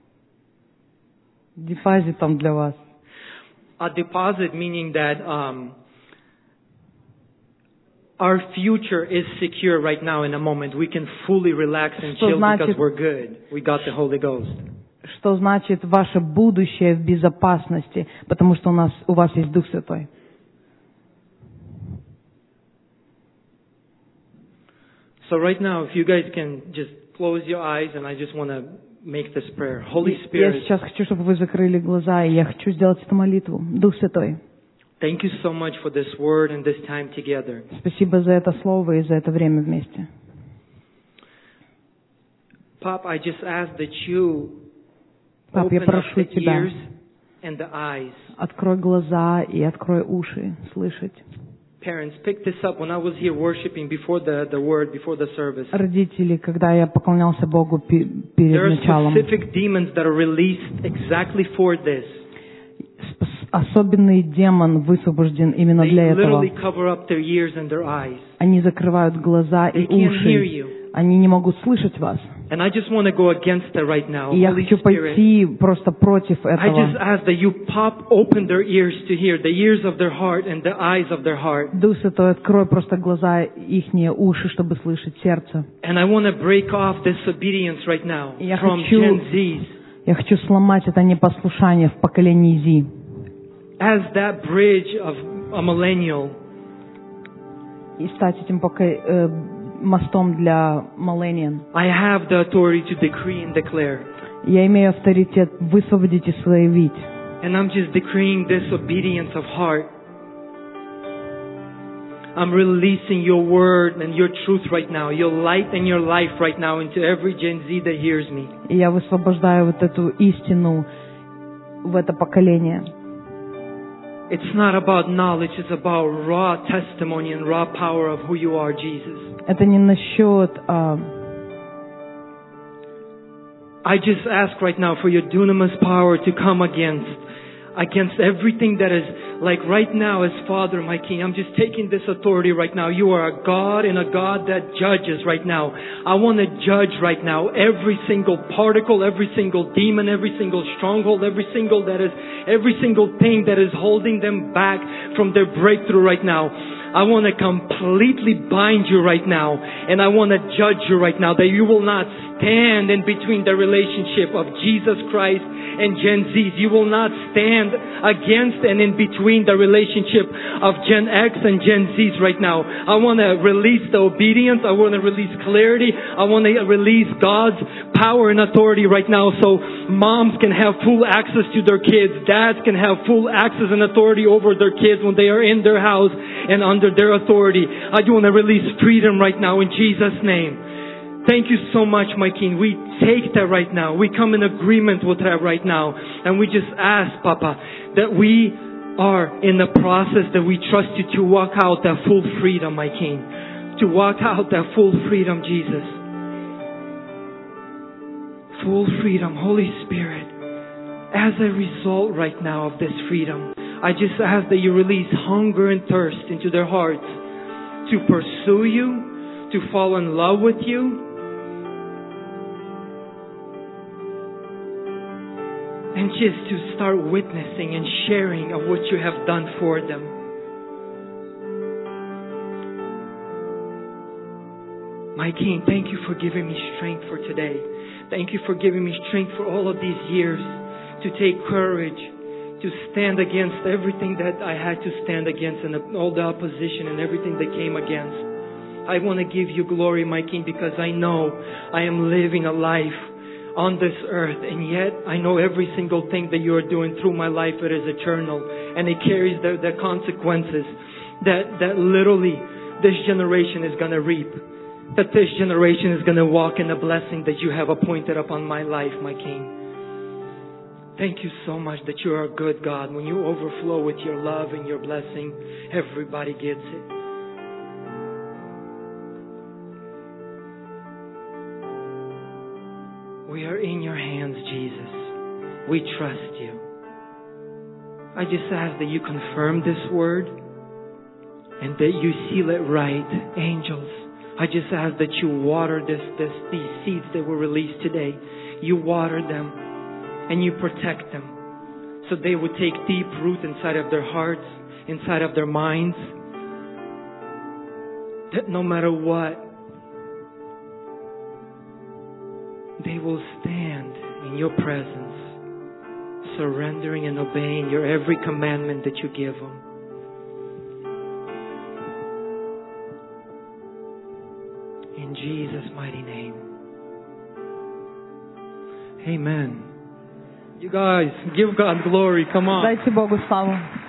депозитом для вас. A deposit meaning that our future is secure right now in a moment. We can fully relax and Что chill значит- because we're good. We got the Holy Ghost. Что значит ваше будущее в безопасности, потому что у вас есть Дух Святой. So right now, if you guys can just close your eyes, and I just want to make this prayer. Holy Я Spirit, сейчас хочу, чтобы вы закрыли глаза, и я хочу сделать эту молитву. Дух Святой, thank you so much for this word and this time together. спасибо за это слово и за это время вместе. Pop, I just ask that you Пап, я open up прошу the Тебя, ears and the eyes. открой глаза и открой уши слышать. Parents, pick this up. When I was here worshiping before the word, before the service, Родители, когда я поклонялся Богу there перед are началом, specific demons that are released exactly for this. особенный демон высвобожден именно They для этого. literally cover up their ears and their eyes. Они закрывают глаза и They can't hear уши. you. Они не могут слышать вас. And I just want to go against that right now. И я Holy хочу Spirit, пойти просто против I just этого. ask that you pop open their ears to hear, the ears of their heart and the eyes of their heart. Дух Святой, открой просто глаза ихние, уши, чтобы слышать сердце. And I want to break off disobedience right now Я from хочу- Gen Zs. Я хочу сломать это непослушание в поколении Зи. As that bridge of a millennial, И стать этим мостом для Millennium. I have the authority to decree and declare. Я имею авторитет высвободить и своевить. And I'm just decreeing this obedience of heart. I'm releasing your word and your truth right now, your light and your life right now into every Gen Z that hears me. И я высвобождаю вот эту истину в это поколение. It's not about knowledge, it's about raw testimony and raw power of who you are, Jesus. Это не насчет... I just ask right now for your dunamis power to come against everything that is like right now as Father, my King. I'm just taking this authority right now. You are a God and a God that judges right now. I want to judge right now every single particle, every single demon, every single stronghold, every single thing that is holding them back from their breakthrough right now. I want to completely bind you right now, and I want to judge you right now that you will not stand in between the relationship of Jesus Christ and Gen Zs. You will not stand against and in between the relationship of Gen X and Gen Zs right now. I want to release the obedience. I want to release clarity. I want to release God's power and authority right now so moms can have full access to their kids. Dads can have full access and authority over their kids when they are in their house and under their authority. I do want to release freedom right now in Jesus' name. Thank you so much, my King. We take that right now. We come in agreement with that right now. And we just ask, Papa, that we are in the process that we trust you to walk out that full freedom, my King. To walk out that full freedom, Jesus. full freedom. Holy Spirit, as a result right now of this freedom, I just ask that you release hunger and thirst into their hearts to pursue you, to fall in love with you, and just to start witnessing and sharing of what you have done for them. My King, thank you for giving me strength for today. Thank you for giving me strength for all of these years to take courage, to stand against everything that I had to stand against and all the opposition and everything that came against. I want to give you glory, my King, because I know I am living a life on this earth, and yet I know every single thing that you are doing through my life, it is eternal, and it carries the consequences that literally this generation is going to reap, that this generation is going to walk in the blessing that you have appointed upon my life, my King. Thank you so much that you are a good God. When you overflow with your love and your blessing, everybody gets it. We are in your hands, Jesus. We trust you. I just ask that you confirm this word and that you seal it right. Angels, I just ask that you water these seeds that were released today. You water them and you protect them so they would take deep root inside of their hearts, inside of their minds, that no matter what, they will stand in your presence, surrendering and obeying your every commandment that you give them. In Jesus' mighty name. Amen. You guys, give God glory. Come on. Дайте Богу славу.